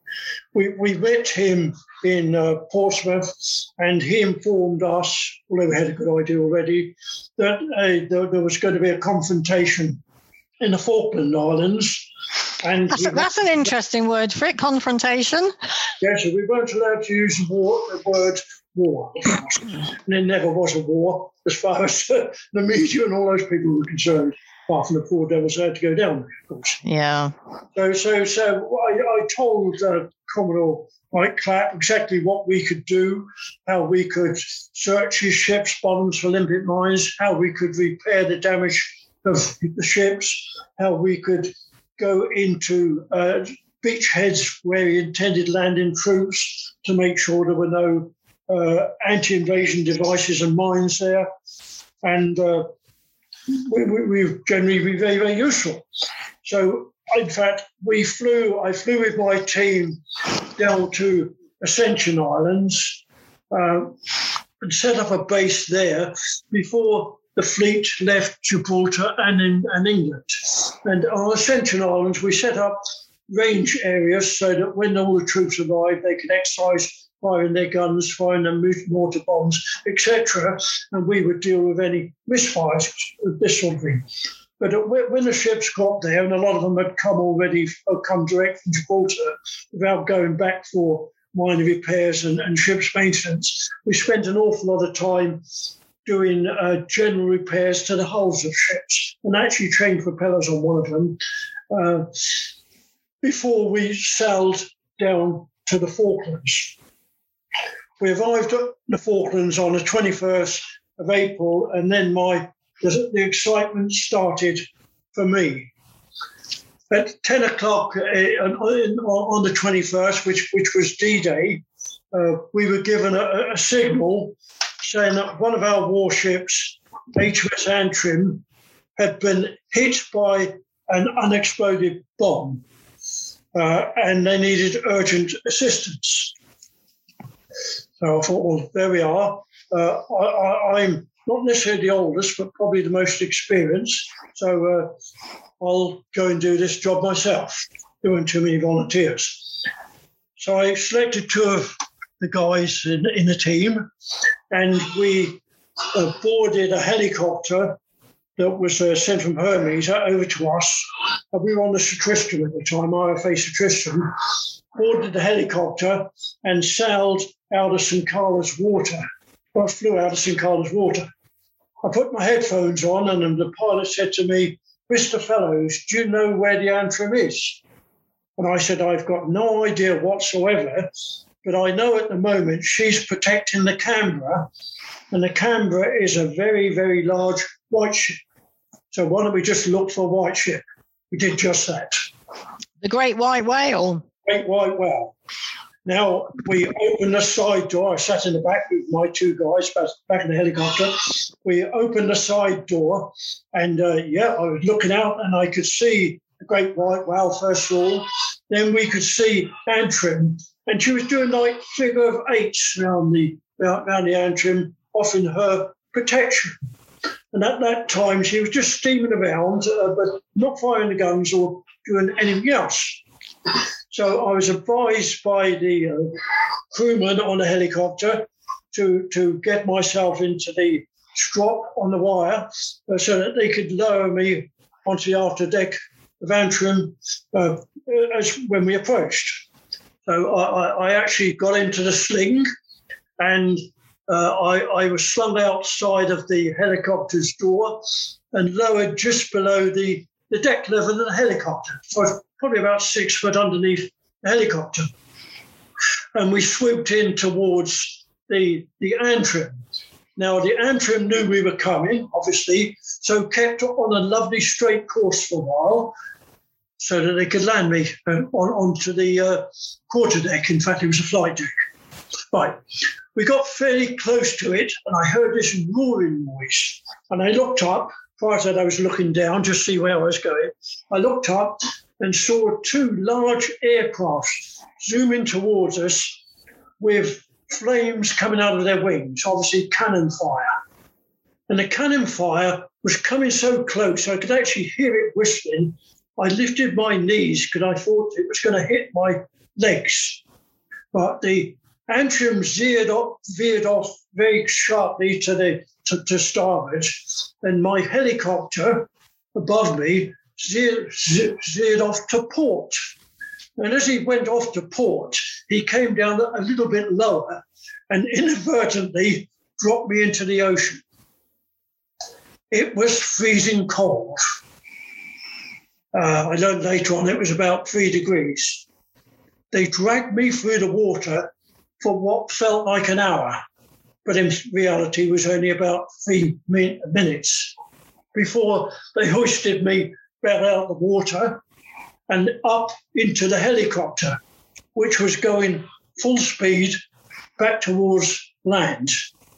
Speaker 2: We, we met him in uh, Portsmouth, and he informed us, although we had a good idea already, that uh, there, there was going to be a confrontation in the Falkland Islands. And
Speaker 1: that's, a, that's an interesting word for it, confrontation.
Speaker 2: Yes, we weren't allowed to use the, war, the word war. And there never was a war as far as uh, the media and all those people were concerned, apart from the poor devils who had to go down there, of course.
Speaker 1: Yeah.
Speaker 2: So so, so I, I told uh, Commodore Mike Clapp exactly what we could do, how we could search his ship's bottoms for limpet mines, how we could repair the damage of the ships, how we could go into uh, beachheads where he intended landing troops to make sure there were no uh, anti-invasion devices and mines there. And uh, we, we, we generally be very, very useful. So, in fact, we flew, I flew with my team down to Ascension Islands uh, and set up a base there before the fleet left Gibraltar and, in, and England. And on Ascension Islands, we set up range areas so that when all the troops arrived, they could exercise firing their guns, firing their mortar bombs, et cetera. And we would deal with any misfires, this sort of thing. But when the ships got there, and a lot of them had come already, had come direct from Gibraltar without going back for minor repairs and, and ships maintenance, we spent an awful lot of time doing uh, general repairs to the hulls of ships and actually changed propellers on one of them uh, before we sailed down to the Falklands. We arrived at the Falklands on the twenty-first of April, and then my the, the excitement started for me. At ten o'clock uh, on, on the twenty-first, which, which was D-Day, uh, we were given a, a signal saying that one of our warships, H M S Antrim, had been hit by an unexploded bomb, uh, and they needed urgent assistance. So I thought, well, there we are. Uh, I, I, I'm not necessarily the oldest, but probably the most experienced. So uh, I'll go and do this job myself. There weren't too many volunteers. So I selected two of the guys in, in the team, and we uh, boarded a helicopter that was uh, sent from Hermes over to us. And we were on the Sir Tristram at the time, I F A Sir Tristram, boarded the helicopter and sailed out of Saint Carlos water. Well, flew out of Saint Carlos water. I put my headphones on, and the pilot said to me, "Mister Fellows, do you know where the Antrim is?" And I said, "I've got no idea whatsoever, but I know at the moment she's protecting the Canberra, and the Canberra is a very, very large white ship. So why don't we just look for a white ship?" We did just that.
Speaker 1: The Great White Whale.
Speaker 2: Great White Whale. Now, we opened the side door. I sat in the back with my two guys back in the helicopter. We opened the side door, and, uh, yeah, I was looking out, and I could see the Great White Whale, first of all. Then we could see Antrim, and she was doing, like, figure of eights around the, around the Antrim, offering her protection. And at that time, she was just steaming around, uh, but not firing the guns or doing anything else. So I was advised by the uh, crewman on the helicopter to, to get myself into the strop on the wire uh, so that they could lower me onto the after deck of Antrim uh, as when we approached. So I, I actually got into the sling, and uh, I, I was slung outside of the helicopter's door and lowered just below the, the deck level of the helicopter. So I was probably about six foot underneath the helicopter. And we swooped in towards the, the Antrim. Now, the Antrim knew we were coming, obviously, so kept on a lovely straight course for a while so that they could land me uh, on, onto the uh, quarterdeck. In fact, it was a flight deck. Right. We got fairly close to it, and I heard this roaring noise. And I looked up. Prior to that, I was looking down to see where I was going. I looked up and saw two large aircraft zooming towards us with flames coming out of their wings, obviously cannon fire. And the cannon fire was coming so close I could actually hear it whistling. I lifted my knees because I thought it was going to hit my legs. But the Antrim veered off, veered off very sharply to the to, to starboard, and my helicopter above me Zeered, zeered off to port. And as he went off to port, he came down a little bit lower and inadvertently dropped me into the ocean. It was freezing cold. Uh, I learned later on it was about three degrees. They dragged me through the water for what felt like an hour, but in reality was only about three min- minutes before they hoisted me back out of the water and up into the helicopter, which was going full speed back towards land.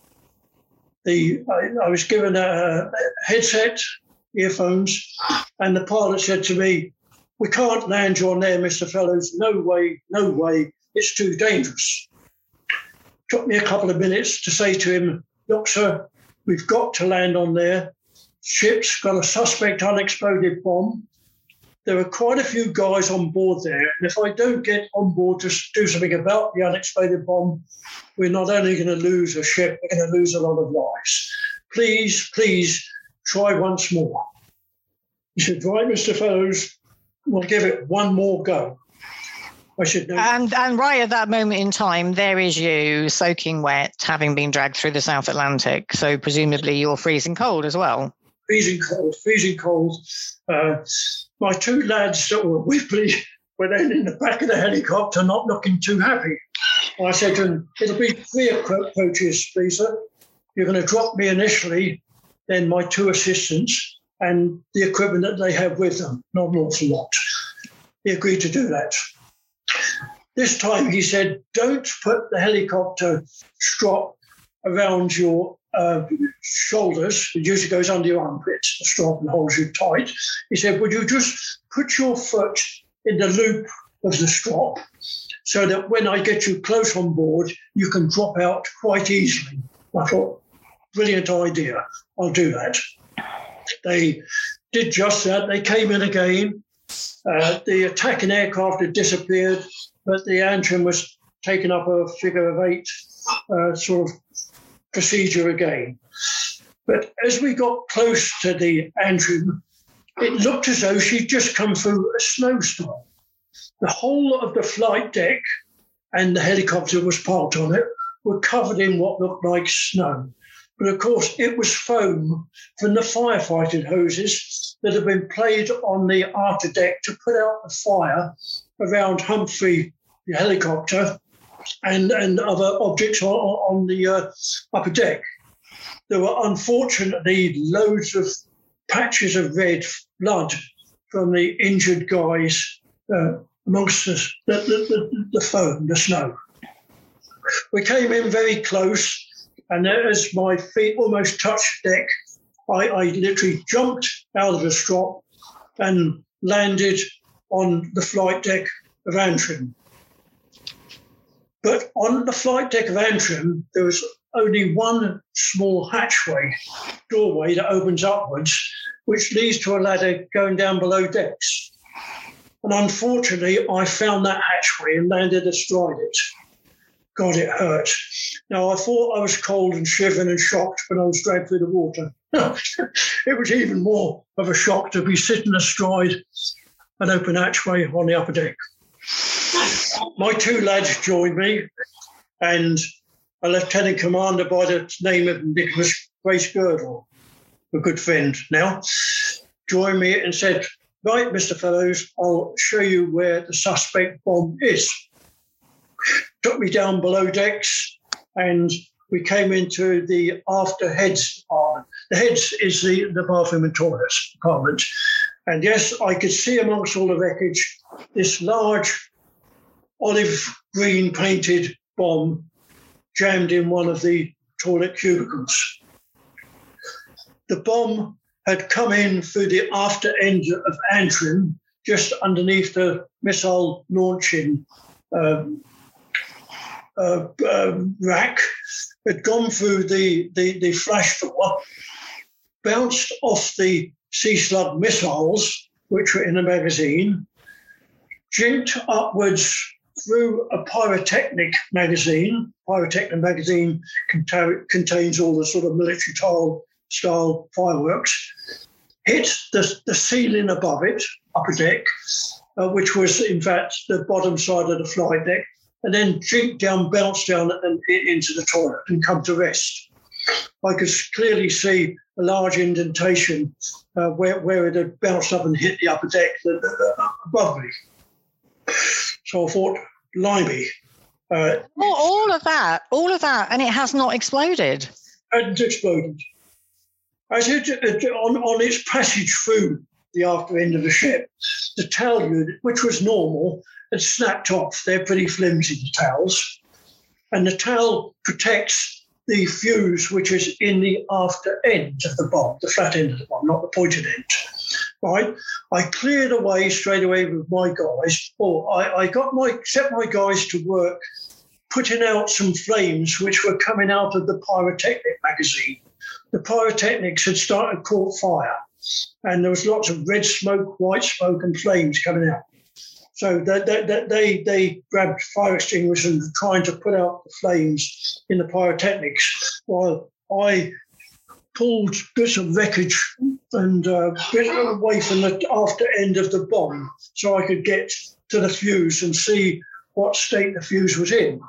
Speaker 2: The I, I was given a headset, earphones, and the pilot said to me, "We can't land you on there, Mister Fellows. No way, no way. It's too dangerous." Took me a couple of minutes to say to him, "Look, sir, we've got to land on there. Ship's got a suspect unexploded bomb. There are quite a few guys on board there, and if I don't get on board to do something about the unexploded bomb, we're not only going to lose a ship, we're going to lose a lot of lives. Please, please try once more." He said, "Right, Mister Fellows, we'll give it one more go." I said, "No."
Speaker 1: And, and right at that moment in time, there is you soaking wet, having been dragged through the South Atlantic. So presumably you're freezing cold as well.
Speaker 2: Freezing cold, freezing cold. Uh, my two lads that were with me were then in the back of the helicopter, not looking too happy. I said to them, "It'll be three approaches, please, sir. You're going to drop me initially, then my two assistants and the equipment that they have with them, not an awful lot. He agreed to do that. This time he said, don't put the helicopter strop around your uh, shoulders. It usually goes under your armpits, the strap, and holds you tight. He said, would you just put your foot in the loop of the strap so that when I get you close on board, you can drop out quite easily. I thought, brilliant idea. I'll do that. They did just that. They came in again. Uh, the attacking aircraft had disappeared, but the Antrim was taken up a figure of eight uh, sort of procedure again. But as we got close to the Antrim, it looked as though she'd just come through a snowstorm. The whole of the flight deck and the helicopter was parked on it were covered in what looked like snow. But of course, it was foam from the firefighting hoses that had been played on the after deck to put out the fire around Humphrey, the helicopter, and, and other objects on, on the uh, upper deck. There were unfortunately loads of patches of red blood from the injured guys uh, amongst the, the, the, the foam, the snow. We came in very close, and as my feet almost touched the deck, I, I literally jumped out of the strop and landed on the flight deck of Antrim. But on the flight deck of Antrim, there was only one small hatchway, doorway that opens upwards, which leads to a ladder going down below decks. And unfortunately, I found that hatchway and landed astride it. God, it hurt. Now, I thought I was cold and shivering and shocked when I was dragged through the water. It was even more of a shock to be sitting astride an open hatchway on the upper deck. My two lads joined me, and a lieutenant commander by the name of Nicholas Grace Girdle, a good friend now, joined me and said, right, Mister Fellows, I'll show you where the suspect bomb is. Took me down below decks, and we came into the after heads department. The heads is the, the bathroom and toilets department. And yes, I could see amongst all the wreckage this large olive green painted bomb jammed in one of the toilet cubicles. The bomb had come in through the after end of Antrim, just underneath the missile launching um, uh, uh, rack, had gone through the, the, the flash door, bounced off the Sea Slug missiles, which were in the magazine, jinked upwards through a pyrotechnic magazine. Pyrotechnic magazine cont- contains all the sort of military style, style fireworks, hit the, the ceiling above it, upper deck, uh, which was in fact the bottom side of the flight deck, and then jinked down, bounced down and into the toilet and come to rest. I could clearly see a large indentation uh, where, where it had bounced up and hit the upper deck uh, above me. So I thought, blimey. Uh,
Speaker 1: well, all of that, all of that, and it has not exploded.
Speaker 2: Hadn't exploded. As it, it, on, on its passage through the after end of the ship, the tail unit, which was normal, had snapped off. They're pretty flimsy, the tails. And the tail protects the fuse, which is in the after end of the bomb, the flat end of the bomb, not the pointed end. Right? I cleared away straight away with my guys, or I, I got my set my guys to work putting out some flames which were coming out of the pyrotechnic magazine. The pyrotechnics had started caught fire, and there was lots of red smoke, white smoke, and flames coming out. So they, they, they, they grabbed fire extinguishers and trying to put out the flames in the pyrotechnics, while I pulled bits of wreckage and uh, bits away from the after end of the bomb so I could get to the fuse and see what state the fuse was in.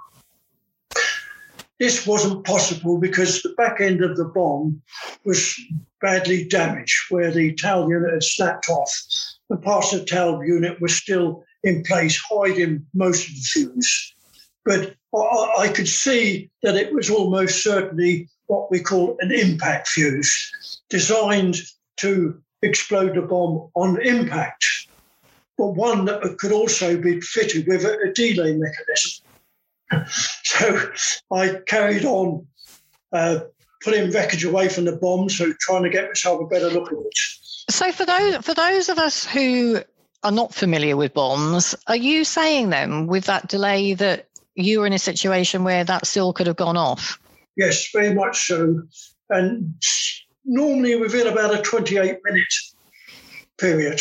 Speaker 2: This wasn't possible because the back end of the bomb was badly damaged, where the tail unit had snapped off, and parts of the tail unit were still in place, hiding most of the fuse. But I, I could see that it was almost certainly what we call an impact fuse, designed to explode the bomb on impact, but one that could also be fitted with a, a delay mechanism. So I carried on uh, pulling wreckage away from the bomb, so trying to get myself a better look at it.
Speaker 1: So for those for those of us who are not familiar with bombs, are you saying then with that delay that you were in a situation where that still could have gone off?
Speaker 2: Yes, very much so. And normally within about a twenty-eight minute period.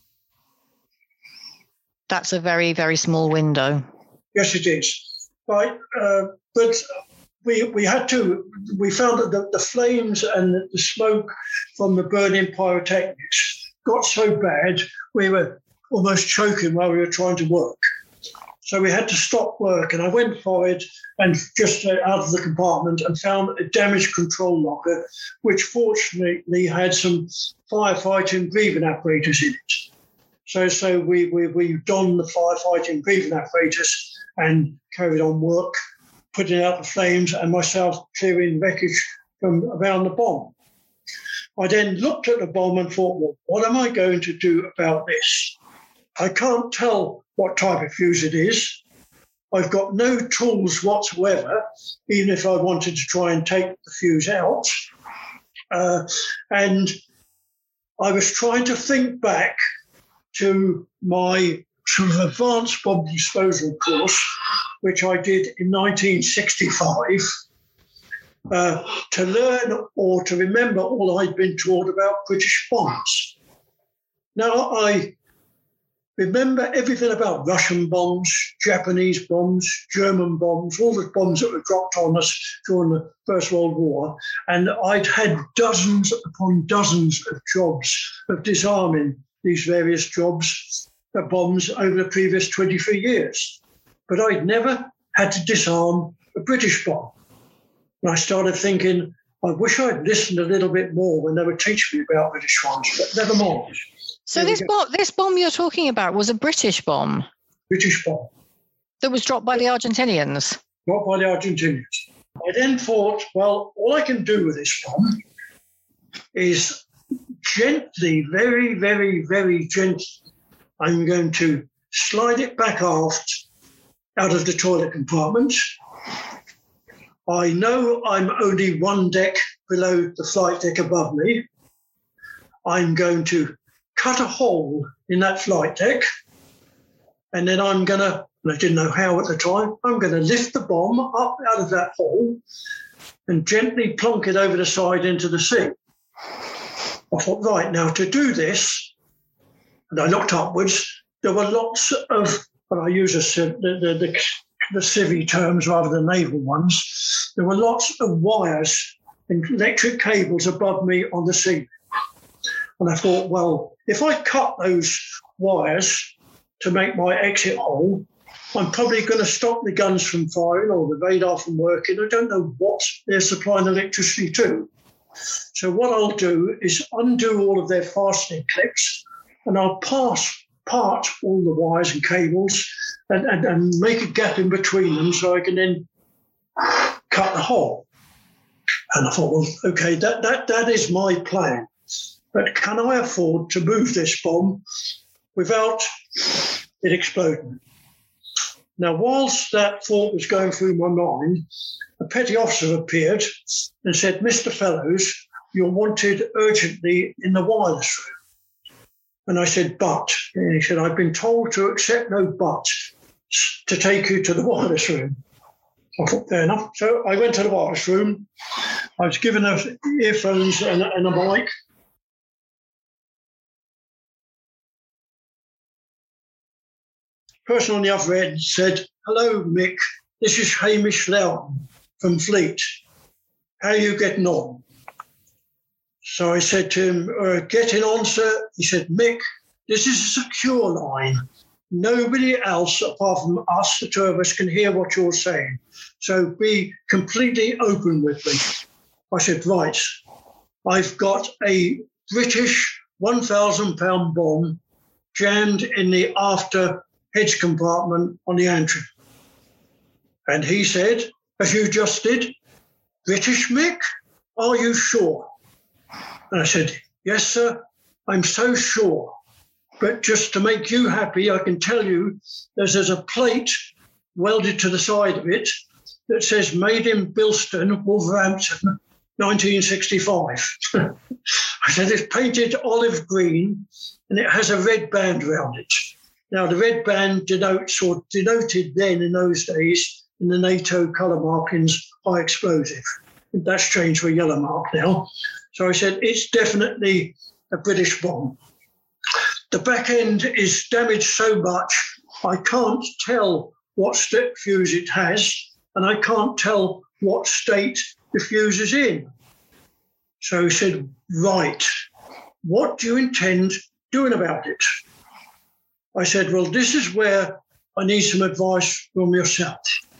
Speaker 1: That's a very, very small window.
Speaker 2: Yes, it is. Right, uh, but we we had to, we found that the, the flames and the smoke from the burning pyrotechnics got so bad we were almost choking while we were trying to work. So we had to stop work, and I went forward and just uh, out of the compartment and found a damaged control locker, which fortunately had some firefighting breathing apparatus in it. So so we, we, we donned the firefighting breathing apparatus and carried on work, putting out the flames and myself clearing wreckage from around the bomb. I then looked at the bomb and thought, well, what am I going to do about this? I can't tell what type of fuse it is. I've got no tools whatsoever, even if I wanted to try and take the fuse out. Uh, and I was trying to think back to my sort of advanced bomb disposal course, which I did in nineteen sixty-five, uh, to learn or to remember all I'd been taught about British bombs. Now, I remember everything about Russian bombs, Japanese bombs, German bombs, all the bombs that were dropped on us during the First World War. And I'd had dozens upon dozens of jobs of disarming these various jobs, the bombs over the previous twenty-three years. But I'd never had to disarm a British bomb. And I started thinking, I wish I'd listened a little bit more when they were teaching me about British bombs, but never mind.
Speaker 1: So this bomb, this bomb you're talking about was a British bomb?
Speaker 2: British bomb.
Speaker 1: That was dropped by the Argentinians?
Speaker 2: Dropped by the Argentinians. I then thought, well, all I can do with this bomb is gently, very, very, very gently, I'm going to slide it back aft out of the toilet compartment. I know I'm only one deck below the flight deck above me. I'm going to cut a hole in that flight deck, and then I'm going to, and I didn't know how at the time, I'm going to lift the bomb up out of that hole and gently plonk it over the side into the sea. I thought, right, now to do this, and I looked upwards, there were lots of, and I use a, the, the, the, the civvy terms rather than naval ones, there were lots of wires and electric cables above me on the ceiling. And I thought, well, if I cut those wires to make my exit hole, I'm probably going to stop the guns from firing or the radar from working. I don't know what they're supplying electricity to. So what I'll do is undo all of their fastening clips, and I'll pass part all the wires and cables and, and, and make a gap in between them so I can then cut the hole. And I thought, well, okay, that, that, that is my plan. But can I afford to move this bomb without it exploding? Now, whilst that thought was going through my mind, a petty officer appeared and said, Mister Fellows, you're wanted urgently in the wireless room. And I said, but? And he said, I've been told to accept no but to take you to the wireless room. I thought, fair enough. So I went to the wireless room. I was given earphones and, and a mic. The person on the other end said, hello, Mick, this is Hamish Loudon from Fleet. How are you getting on? So I said to him, uh, getting on, sir? He said, Mick, this is a secure line. Nobody else apart from us, the two of us, can hear what you're saying. So be completely open with me. I said, right, I've got a British one thousand pound bomb jammed in the after heads compartment on the entry. And he said, as you just did, British, Mick? "Are you sure?" And I said, "Yes, sir, I'm so sure. But just to make you happy, I can tell you there's, there's a plate welded to the side of it that says made in Bilston, Wolverhampton, nineteen sixty-five. I said, "It's painted olive green and it has a red band around it." Now, the red band denotes, or denoted then in those days, in the NATO colour markings, high explosive. That's changed to a yellow mark now. So I said, "It's definitely a British bomb. The back end is damaged so much, I can't tell what step fuse it has, and I can't tell what state the fuse is in." So he said, "Right, what do you intend doing about it?" I said, "Well, this is where I need some advice from yourself.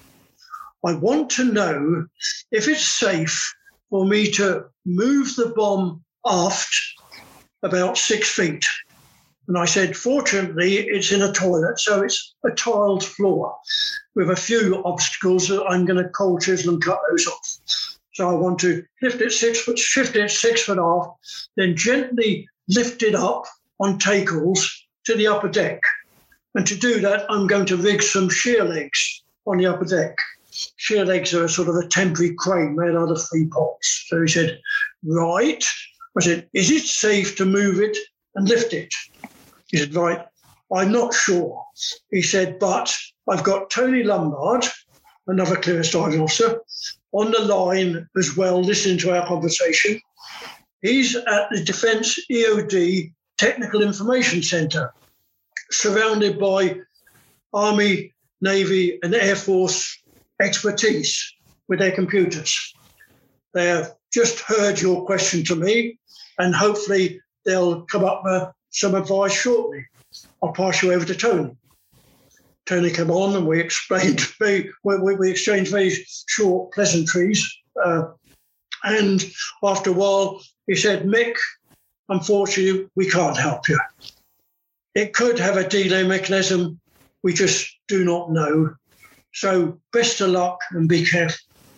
Speaker 2: I want to know if it's safe for me to move the bomb aft about six feet. And I said, "Fortunately, it's in a toilet, so it's a tiled floor with a few obstacles that I'm going to cold chisel and cut those off. So I want to lift it six foot, shift it six foot off, then gently lift it up on tackles to the upper deck. And to do that, I'm going to rig some shear legs on the upper deck. Shear legs are sort of a temporary crane made out of three poles." So he said, "Right." I said, "Is it safe to move it and lift it?" He said, "Right, I'm not sure." He said, "But I've got Tony Lombard, another clearance diving officer, on the line as well, listening to our conversation. He's at the Defence E O D Technical Information Centre, surrounded by Army, Navy and Air Force expertise with their computers. They have just heard your question to me, and hopefully they'll come up with some advice shortly. I'll pass you over to Tony." Tony came on and we explained, very, we, we exchanged very short pleasantries. Uh, and after a while, he said, "Mick, unfortunately, we can't help you. It could have a delay mechanism. We just do not know. So best of luck and be careful."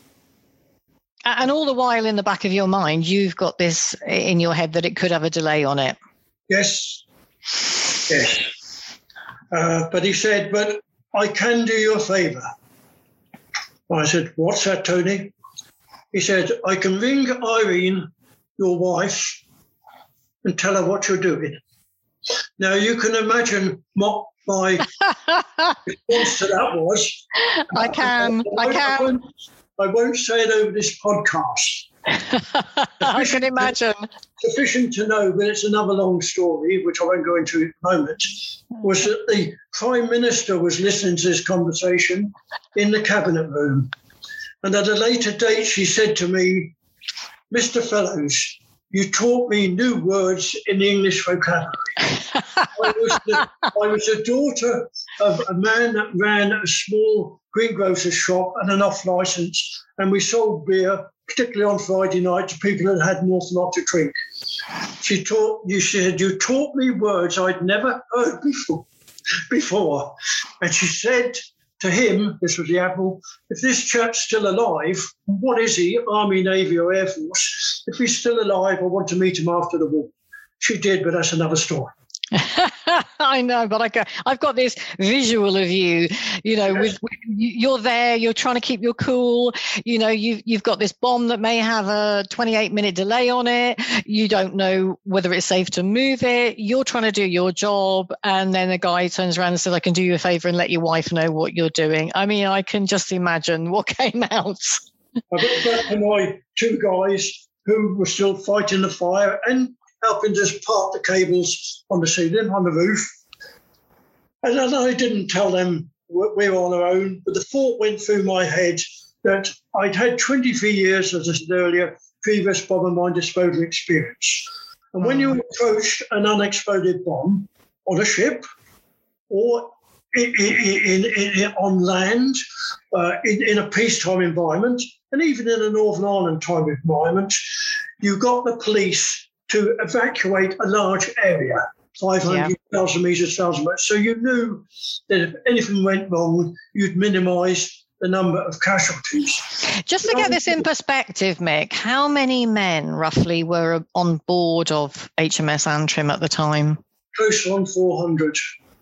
Speaker 1: And all the while in the back of your mind, you've got this in your head that it could have a delay on it.
Speaker 2: Yes. Yes. Uh, but he said, "But I can do you a favour." I said, "What's that, Tony?" He said, "I can ring Irene, your wife, and tell her what you're doing." Now, you can imagine what my response to that was.
Speaker 1: I can, I, I can.
Speaker 2: I won't, I won't say it over this podcast.
Speaker 1: I can imagine.
Speaker 2: Sufficient to know, but it's another long story, which I won't go into at the moment, was that the Prime Minister was listening to this conversation in the Cabinet room. And at a later date, she said to me, "Mister Fellows, you taught me new words in the English vocabulary." I, was the, I was the daughter of a man that ran a small greengrocer's shop and an off-licence, and we sold beer, particularly on Friday night, to people that had an awful lot to drink. She taught you said, "You taught me words I'd never heard before. before. And she said to him, this was the Admiral, "If this chap's still alive, what is he, Army, Navy or Air Force? If he's still alive, I want to meet him after the war." She did, but that's another story.
Speaker 1: I know, but I go, I've got this visual of you, you know, with, with you're there, you're trying to keep your cool, you know, you've, you've got this bomb that may have a twenty-eight minute delay on it. You don't know whether it's safe to move it. You're trying to do your job. And then a guy turns around and says, "I can do you a favor and let your wife know what you're doing." I mean, I can just imagine what came out.
Speaker 2: I got back to my two guys who were still fighting the fire and helping just part the cables on the ceiling, on the roof. And then I didn't tell them we were on our own, but the thought went through my head that I'd had twenty-three years, as I said earlier, previous bomb and mine disposal experience. And when you approach an unexploded bomb on a ship or in, in, in, in, on land, uh, in, in a peacetime environment, and even in a Northern Ireland type environment, you got the police to evacuate a large area, five hundred thousand yeah. metres, one thousand metres. So you knew that if anything went wrong, you'd minimise the number of casualties.
Speaker 1: Just to get this in perspective, Mick, how many men roughly were on board of H M S Antrim at the time?
Speaker 2: Close on four hundred.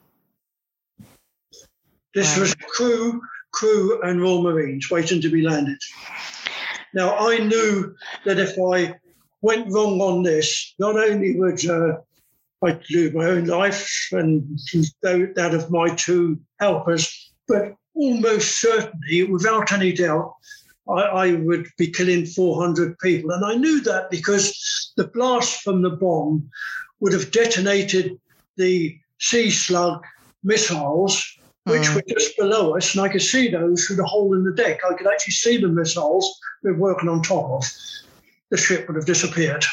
Speaker 2: This wow. was crew, crew and Royal Marines waiting to be landed. Now, I knew that if I went wrong on this, not only would uh, I lose my own life and that of my two helpers, but almost certainly, without any doubt, I, I would be killing four hundred people. And I knew that because the blast from the bomb would have detonated the Sea Slug missiles, which mm. were just below us, and I could see those through the hole in the deck. I could actually see the missiles we were working on top of. The ship would have disappeared.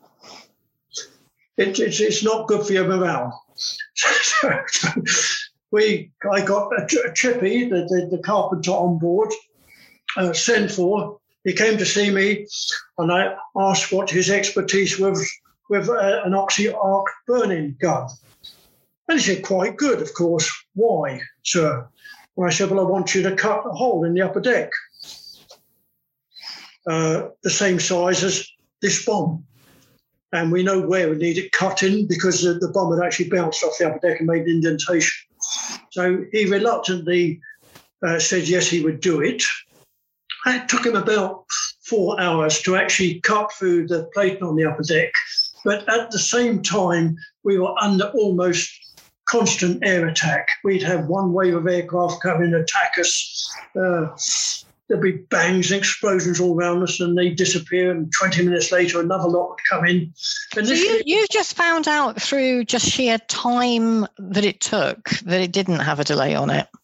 Speaker 2: It, it's, it's not good for your morale. so, so we, I got a, a chippy, the, the, the carpenter on board, uh, sent for. He came to see me, and I asked what his expertise was with uh, an oxy-arc burning gun. And he said, quite good, of course. Why, sir? And I said, well, I want you to cut a hole in the upper deck, uh, the same size as this bomb. And we know where we need it cut in because the, the bomb had actually bounced off the upper deck and made an indentation. So he reluctantly uh, said, yes, he would do it. And it took him about four hours to actually cut through the plating on the upper deck. But at the same time, we were under almost constant air attack. We'd have one wave of aircraft come in and attack us. Uh, there'd be bangs and explosions all around us, and they'd disappear, and twenty minutes later, another lot would come in. And
Speaker 1: so you, you just found out through just sheer time that it took that it didn't have a delay on it?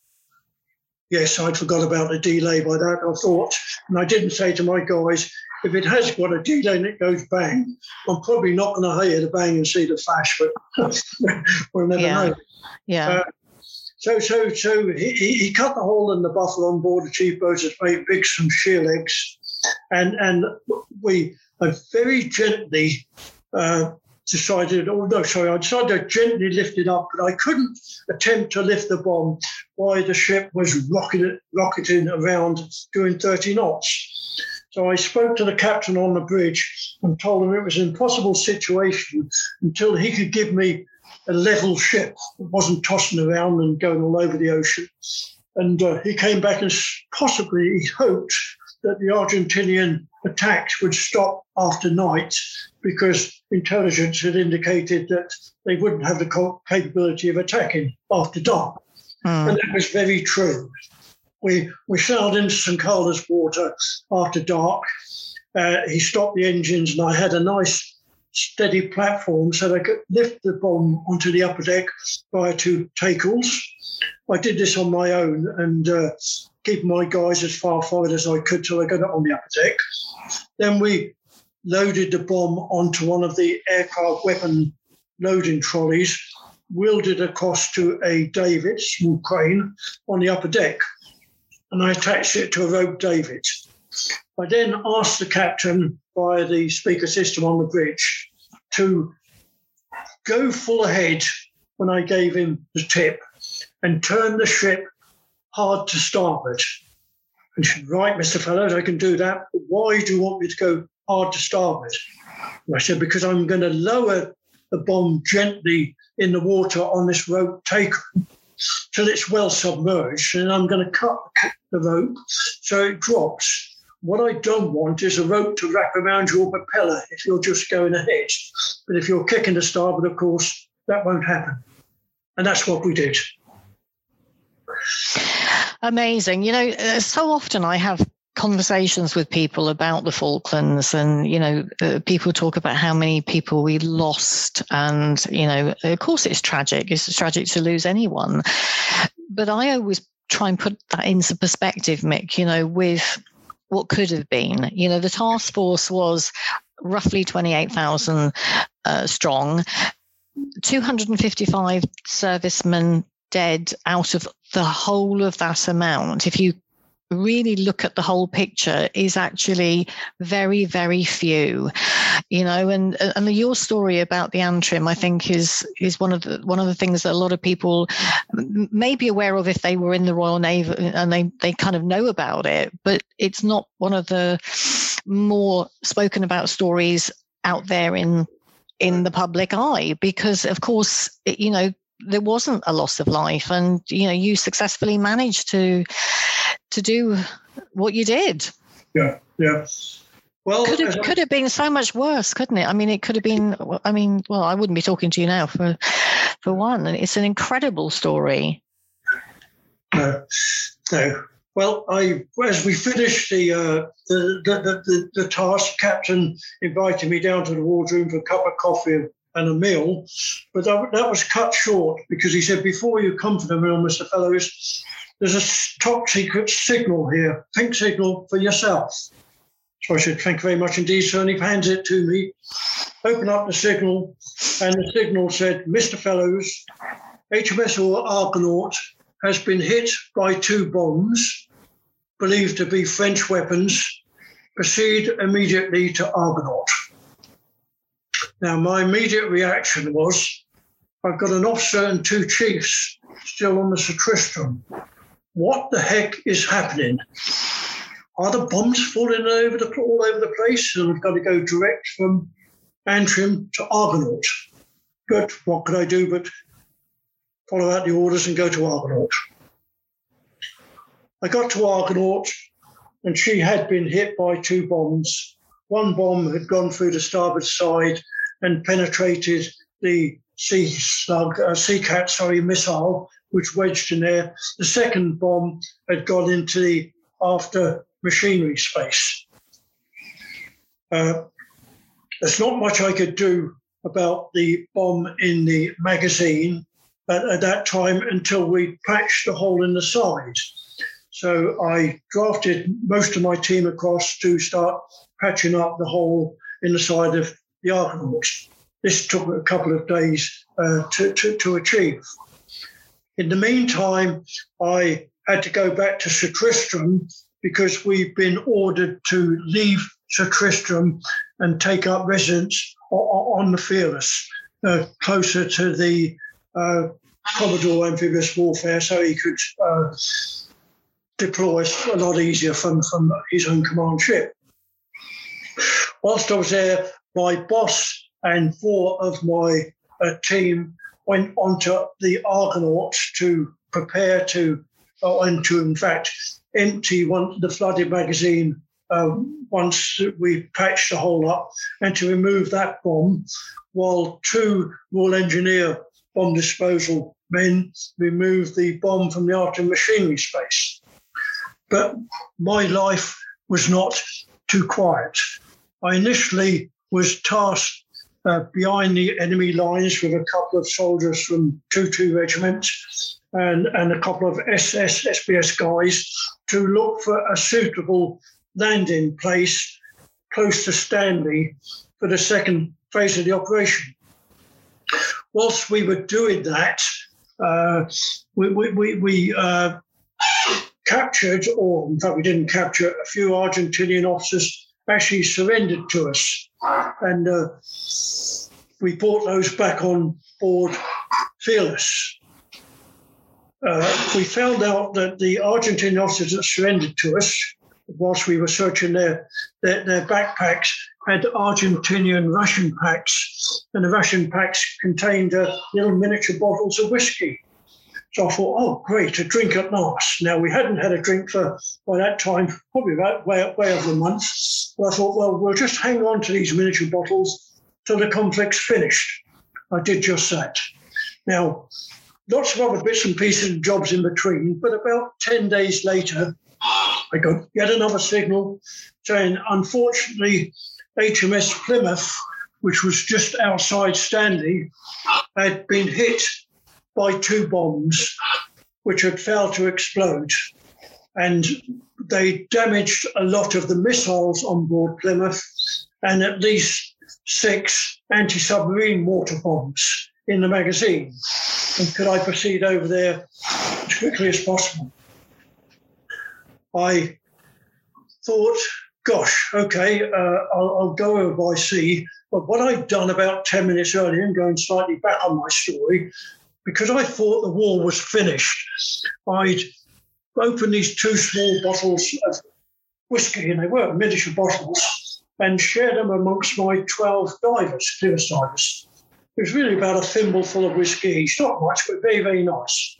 Speaker 2: Yes, I'd forgot about the delay by that, I thought. And I didn't say to my guys, if it has got a delay and it goes bang, I'm probably not going to hear the bang and see the flash, but we'll never
Speaker 1: yeah.
Speaker 2: know.
Speaker 1: Yeah.
Speaker 2: Uh, so so, so he, he cut the hole in the Buffalo on board the chief boat's made big some sheer legs, and, and we uh, very gently uh, decided, oh no, sorry, I decided to gently lift it up, but I couldn't attempt to lift the bomb while the ship was rocketing, rocketing around doing thirty knots. So I spoke to the captain on the bridge and told him it was an impossible situation until he could give me a level ship that wasn't tossing around and going all over the ocean. And uh, he came back and possibly he hoped that the Argentinian attacks would stop after night because intelligence had indicated that they wouldn't have the capability of attacking after dark. Mm. And that was very true. We we sailed into Saint Carlos water after dark. Uh, he stopped the engines, and I had a nice steady platform so they could lift the bomb onto the upper deck via two tackles. I did this on my own and uh, keeping my guys as far forward as I could till I got it on the upper deck. Then we loaded the bomb onto one of the aircraft weapon loading trolleys, wheeled it across to a davit, small crane, on the upper deck, and I attached it to a rope davit. I then asked the captain via the speaker system on the bridge to go full ahead when I gave him the tip and turn the ship hard to starboard. And he said, right, Mister Fellows, I can do that, but why do you want me to go hard to starboard? And I said, because I'm going to lower the bomb gently in the water on this rope taker till it's well submerged, and I'm going to cut the rope so it drops. What I don't want is a rope to wrap around your propeller if you're just going ahead. But if you're kicking to starboard, of course, that won't happen. And that's what we did.
Speaker 1: Amazing. You know, so often I have conversations with people about the Falklands, and, you know, uh, people talk about how many people we lost. And, you know, of course, it's tragic. It's tragic to lose anyone. But I always try and put that into perspective, Mick, you know, with what could have been. You know, the task force was roughly twenty-eight thousand uh, strong, two hundred fifty-five servicemen dead out of the whole of that amount. If you really look at the whole picture is actually very, very few, you know. And and your story about the Antrim, I think, is is one of the one of the things that a lot of people may be aware of if they were in the Royal Navy and they they kind of know about it, but it's not one of the more spoken about stories out there in in the public eye, because of course, you know, there wasn't a loss of life, and you know, you successfully managed to to do what you did.
Speaker 2: Yeah, yeah. Well,
Speaker 1: could have could have been so much worse, couldn't it? I mean, it could have been. I mean, well, I wouldn't be talking to you now for for one. And it's an incredible story.
Speaker 2: No, no. Well, I as we finished the uh, the, the the the task, the captain invited me down to the wardroom for a cup of coffee and a meal, but that, that was cut short because he said, before you come for the meal, Mister Fellows, there's a top secret signal here, pink signal for yourself. So I said, thank you very much indeed, sir, and he hands it to me. Open up the signal, and the signal said, Mister Fellows, H M S Argonaut has been hit by two bombs, believed to be French weapons. Proceed immediately to Argonaut. Now, my immediate reaction was, I've got an officer and two chiefs still on the Sir Tristram. What the heck is happening? Are the bombs falling over the, all over the place? And I've got to go direct from Antrim to Argonaut. But what could I do but follow out the orders and go to Argonaut? I got to Argonaut, and she had been hit by two bombs. One bomb had gone through the starboard side and penetrated the Sea Slug, uh, Sea Cat, sorry, missile, which wedged in there. The second bomb had gone into the after machinery space. Uh, there's not much I could do about the bomb in the magazine at, at that time until we patched the hole in the side. So I drafted most of my team across to start patching up the hole in the side of the Argonaut. This took a couple of days uh, to, to, to achieve. In the meantime, I had to go back to Sir Tristram because we've been ordered to leave Sir Tristram and take up residence on the Fearless, uh, closer to the uh, Commodore Amphibious Warfare, so he could uh, deploy a lot easier from, from his own command ship. Whilst I was there, my boss and four of my uh, team went onto the Argonaut to prepare to, uh, and to in fact empty one, the flooded magazine uh, once we patched the hole up, and to remove that bomb, while two Royal Engineer bomb disposal men removed the bomb from the after machinery space. But my life was not too quiet. I initially was tasked uh, behind the enemy lines with a couple of soldiers from two two Regiment and, and a couple of S S, S B S guys to look for a suitable landing place close to Stanley for the second phase of the operation. Whilst we were doing that, uh, we, we, we, we uh, captured, or in fact we didn't capture, a few Argentinian officers actually surrendered to us. And uh, we brought those back on board Fearless. Uh, we found out that the Argentinian officers that surrendered to us, whilst we were searching their, their, their backpacks, had Argentinian ration packs, and the ration packs contained uh, little miniature bottles of whiskey. So I thought, oh, great, a drink at last. Now, we hadn't had a drink for, by that time, probably about way, way over a month. But I thought, well, we'll just hang on to these miniature bottles till the conflict's finished. I did just that. Now, lots of other bits and pieces and jobs in between, but about ten days later, I got yet another signal saying, unfortunately, H M S Plymouth, which was just outside Stanley, had been hit by two bombs which had failed to explode. And they damaged a lot of the missiles on board Plymouth and at least six anti-submarine mortar bombs in the magazine. And could I proceed over there as quickly as possible? I thought, gosh, okay, uh, I'll, I'll go over by sea. But what I'd done about ten minutes earlier, and going slightly back on my story, because I thought the war was finished, I'd opened these two small bottles of whiskey, and they were miniature bottles, and shared them amongst my twelve divers, clearest divers. It was really about a thimble full of whiskey each, not much, but very, very nice.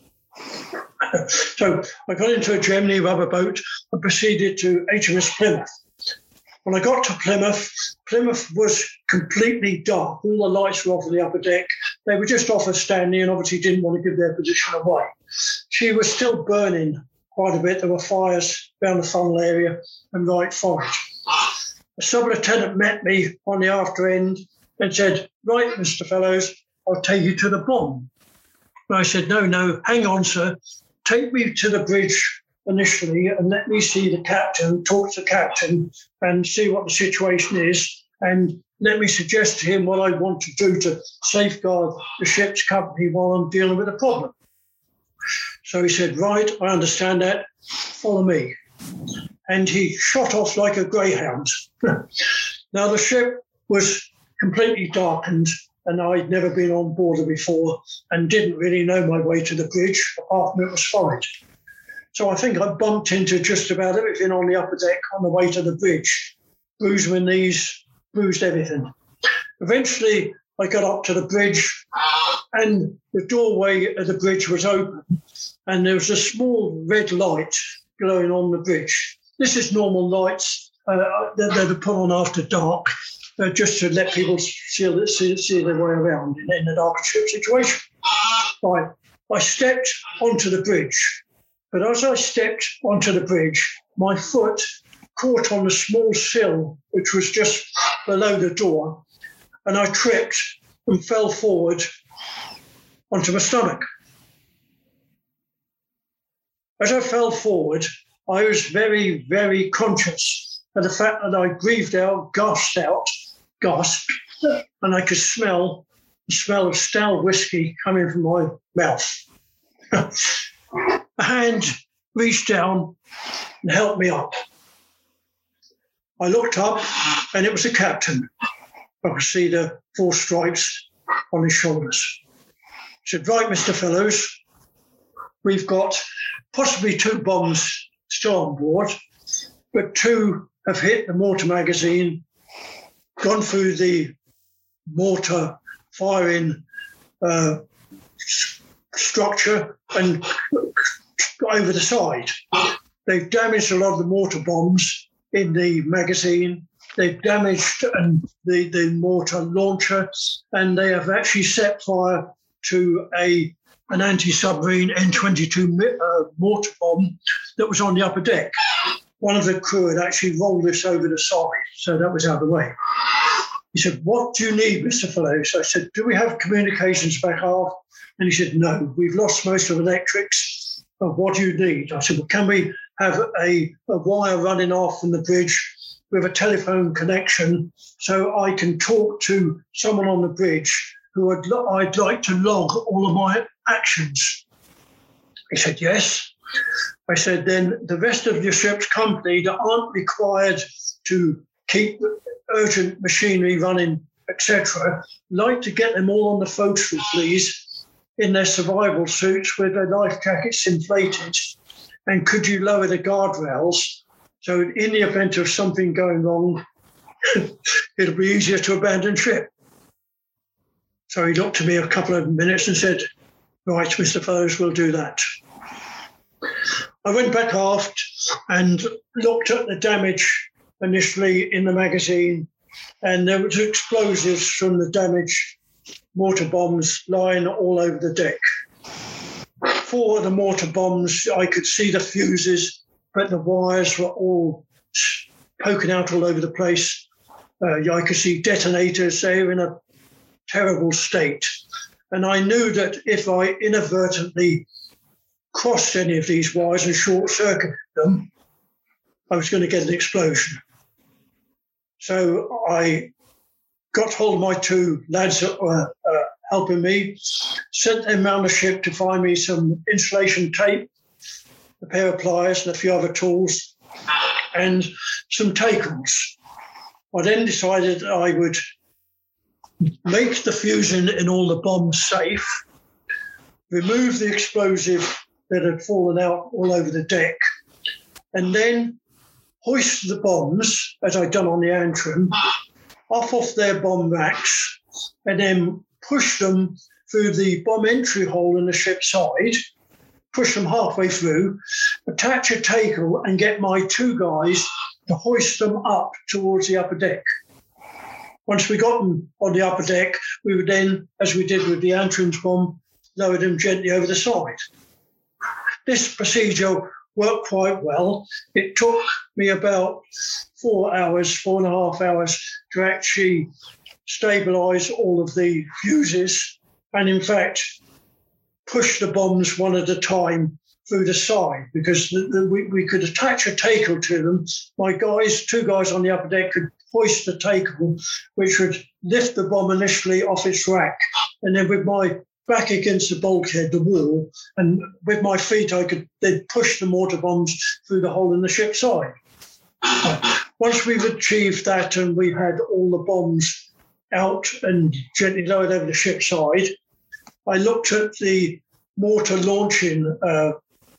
Speaker 2: So I got into a Gemini rubber boat and proceeded to H M S Plymouth. When I got to Plymouth, Plymouth was completely dark. All the lights were off on the upper deck. They were just off of Stanley and obviously didn't want to give their position away. She was still burning quite a bit. There were fires around the funnel area and right for it. A sub-lieutenant met me on the after end and said, right, Mister Fellows, I'll take you to the bomb. And I said, no, no, hang on, sir. Take me to the bridge initially and let me see the captain, talk to the captain and see what the situation is, and let me suggest to him what I want to do to safeguard the ship's company while I'm dealing with the problem. So he said, right, I understand that. Follow me. And he shot off like a greyhound. Now, the ship was completely darkened, and I'd never been on board her before and didn't really know my way to the bridge. Apart from it was fine. So I think I bumped into just about everything on the upper deck on the way to the bridge. Bruised my knees, bruised everything. Eventually, I got up to the bridge, and the doorway of the bridge was open, and there was a small red light glowing on the bridge. This is normal lights uh, that they were put on after dark, uh, just to let people see, see, see their way around in, in a dark ship situation. Right. I stepped onto the bridge, but as I stepped onto the bridge, my foot caught on the small sill, which was just below the door, and I tripped and fell forward onto my stomach. As I fell forward, I was very, very conscious of the fact that I breathed out, gasped out, gasped, and I could smell the smell of stale whiskey coming from my mouth. A hand reached down and helped me up. I looked up, and it was the captain. I could see the four stripes on his shoulders. He said, right, Mister Fellows, we've got possibly two bombs still on board, but two have hit the mortar magazine, gone through the mortar firing uh, structure and got over the side. They've damaged a lot of the mortar bombs in the magazine. They've damaged um, the, the mortar launcher, and they have actually set fire to a an anti-submarine N twenty-two uh, mortar bomb that was on the upper deck. One of the crew had actually rolled this over the side, so that was out of the way. He said, what do you need, Mister Fellows? I said, do we have communications back aft? And he said, no, we've lost most of electrics. Oh, what do you need? I said, well, can we have a, a wire running off from the bridge with a telephone connection so I can talk to someone on the bridge who I'd, I'd like to log all of my actions? He said, yes. I said, then the rest of your ship's company that aren't required to keep urgent machinery running, et cetera, like to get them all on the forecastle, please, in their survival suits with their life jackets inflated. And could you lower the guardrails so in the event of something going wrong, it'll be easier to abandon ship? So he looked at me a couple of minutes and said, right, Mister Fellows, we'll do that. I went back aft and looked at the damage initially in the magazine, and there was explosives from the damaged mortar bombs lying all over the deck. Four of the mortar bombs, I could see the fuses, but the wires were all poking out all over the place. Uh, I could see detonators. They were in a terrible state. And I knew that if I inadvertently crossed any of these wires and short-circuited them, I was going to get an explosion. So I got hold of my two lads that were uh, helping me, sent them around the ship to find me some insulation tape, a pair of pliers and a few other tools, and some take-ons. I then decided that I would make the fusing in all the bombs safe, remove the explosive that had fallen out all over the deck, and then hoist the bombs, as I'd done on the Antrim, off of their bomb racks, and then push them through the bomb entry hole in the ship's side, push them halfway through, attach a tackle, and get my two guys to hoist them up towards the upper deck. Once we got them on the upper deck, we would then, as we did with the Antrim's bomb, lower them gently over the side. This procedure worked quite well. It took me about four hours, four and a half hours to actually stabilise all of the fuses and, in fact, push the bombs one at a time through the side, because the, the, we, we could attach a tackle to them. My guys, two guys on the upper deck, could hoist the tackle, which would lift the bomb initially off its rack, and then with my back against the bulkhead, the wall, and with my feet I could then push the mortar bombs through the hole in the ship's side. Once we've achieved that and we had all the bombs out and gently lowered over the ship's side, I looked at the mortar launching uh,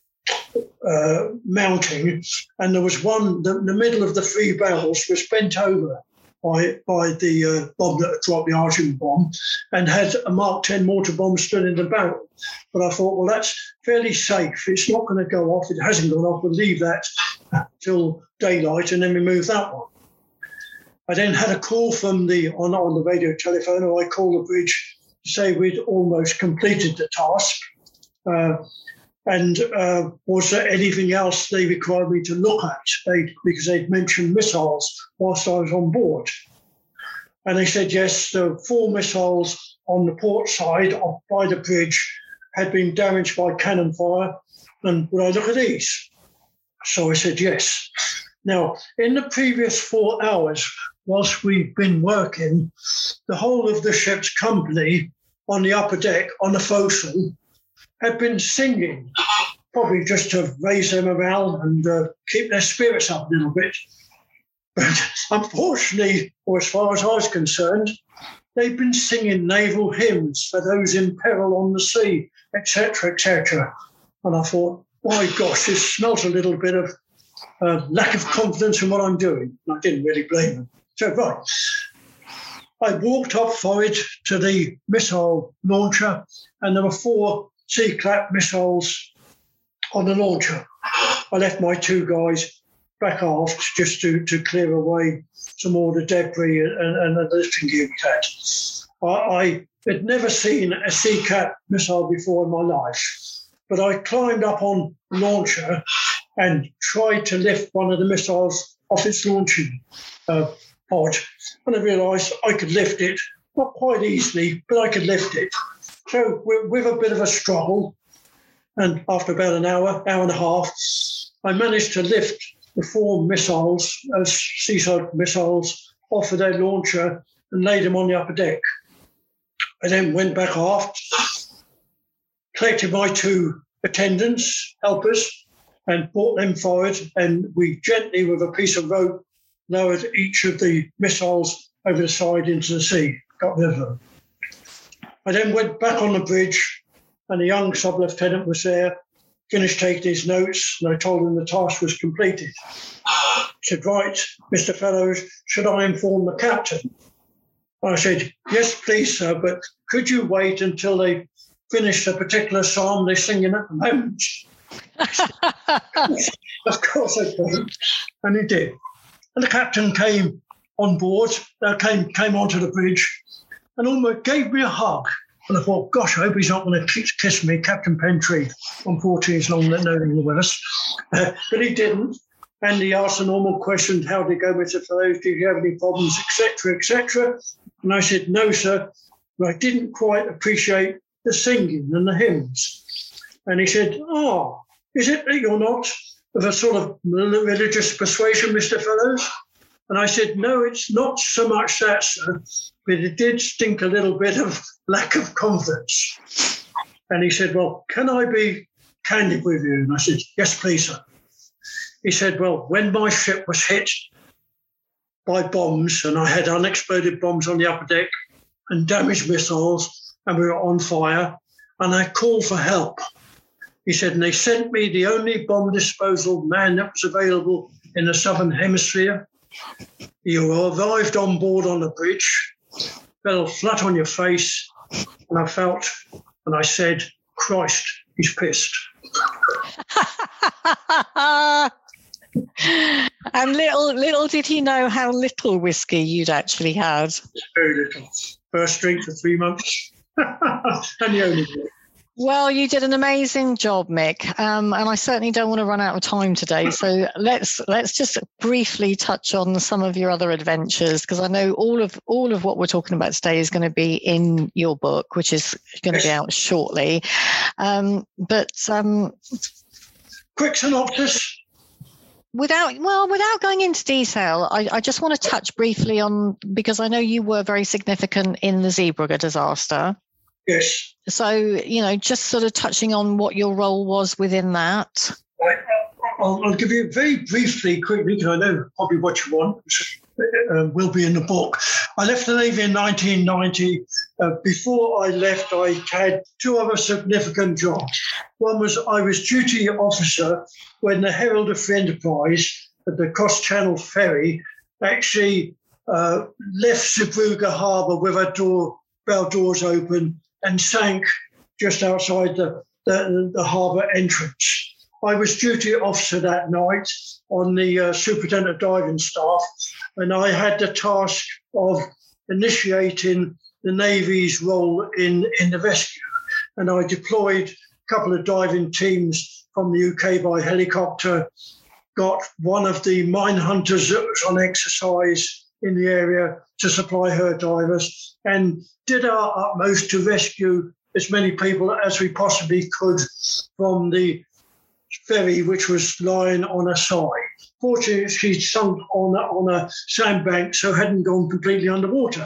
Speaker 2: uh, mounting, and there was one, the, the middle of the three barrels was bent over by, by the uh, bomb that dropped, the Argent bomb, and had a Mark ten mortar bomb still in the barrel. But I thought, well, that's fairly safe. It's not going to go off. It hasn't gone off. We'll leave that till daylight, and then we move that one. I then had a call from the, on, on the radio telephone, or I called the bridge to say we'd almost completed the task. Uh, and uh, was there anything else they required me to look at? They, because they'd mentioned missiles whilst I was on board. And they said, yes, the four missiles on the port side of, by the bridge had been damaged by cannon fire. And would I look at these? So I said, yes. Now, in the previous four hours, whilst we've been working, the whole of the ship's company on the upper deck, on the forecastle, had been singing, probably just to raise their morale and uh, keep their spirits up a little bit. But unfortunately, or as far as I was concerned, they've been singing naval hymns for those in peril on the sea, et cetera, et cetera. And I thought, my gosh, this smells a little bit of uh, lack of confidence in what I'm doing. And I didn't really blame them. So, right. I walked up forward to the missile launcher, and there were four Sea-clap missiles on the launcher. I left my two guys back aft just to, to clear away some more of the debris and, and the lifting gear we had. I, I had never seen a Sea-clap missile before in my life, but I climbed up on the launcher and tried to lift one of the missiles off its launching uh, pod, and I realised I could lift it, not quite easily, but I could lift it. So with a bit of a struggle, and after about an hour, hour and a half, I managed to lift the four missiles, as seaside missiles, off of their launcher and laid them on the upper deck. I then went back aft, collected my two attendants, helpers, and brought them forward, and we gently, with a piece of rope, lowered each of the missiles over the side into the sea, got rid of them. I then went back on the bridge, and a young sub-lieutenant was there, finished taking his notes, and I told him the task was completed. He said, right, Mister Fellows, should I inform the captain? And I said, yes, please, sir, but could you wait until they finish the particular psalm they're singing at the moment? Of course I could. And he did. And the captain came on board, uh, came, came onto the bridge, and almost gave me a hug. And I thought, gosh, I hope he's not going to kiss me, Captain Pentry. Unfortunately, he's long known with us. Uh, but he didn't. And he asked the normal questions, how did it go, Mister Fellows? Did you have any problems, et cetera, et cetera? And I said, no, sir. But I didn't quite appreciate the singing and the hymns. And he said, oh, is it that you're not of a sort of religious persuasion, Mister Fellows? And I said, no, it's not so much that, sir, but it did stink a little bit of lack of confidence. And he said, well, can I be candid with you? And I said, yes, please, sir. He said, well, when my ship was hit by bombs and I had unexploded bombs on the upper deck and damaged missiles and we were on fire and I called for help. He said, and they sent me the only bomb disposal man that was available in the Southern Hemisphere. You arrived on board on the bridge, fell flat on your face, and I felt, and I said, Christ, he's pissed.
Speaker 1: And little little did he know how little whiskey you'd actually had.
Speaker 2: Very little. First drink for three months. And the only drink.
Speaker 1: Well, you did an amazing job, Mick, um, and I certainly don't want to run out of time today. So let's let's just briefly touch on some of your other adventures, because I know all of all of what we're talking about today is going to be in your book, which is going to be out shortly. Um, but um,
Speaker 2: quick synopsis.
Speaker 1: Without well, without going into detail, I, I just want to touch briefly on, because I know you were very significant in the Zeebrugge disaster.
Speaker 2: Yes.
Speaker 1: So, you know, just sort of touching on what your role was within that.
Speaker 2: I, I'll, I'll give you very briefly, quickly, because I know probably what you want, which uh, will be in the book. I left the Navy in nineteen ninety. Uh, before I left, I had two other significant jobs. One was I was duty officer when the Herald of Free Enterprise at the Cross Channel Ferry actually uh, left Zeebrugge Harbour with our door, bow doors open, and sank just outside the, the, the harbour entrance. I was duty officer that night on the uh, superintendent diving staff, and I had the task of initiating the Navy's role in, in the rescue. And I deployed a couple of diving teams from the U K by helicopter, got one of the mine hunters that was on exercise in the area to supply her divers, and did our utmost to rescue as many people as we possibly could from the ferry, which was lying on a side. Fortunately, she'd sunk on a, on a sandbank, so hadn't gone completely underwater.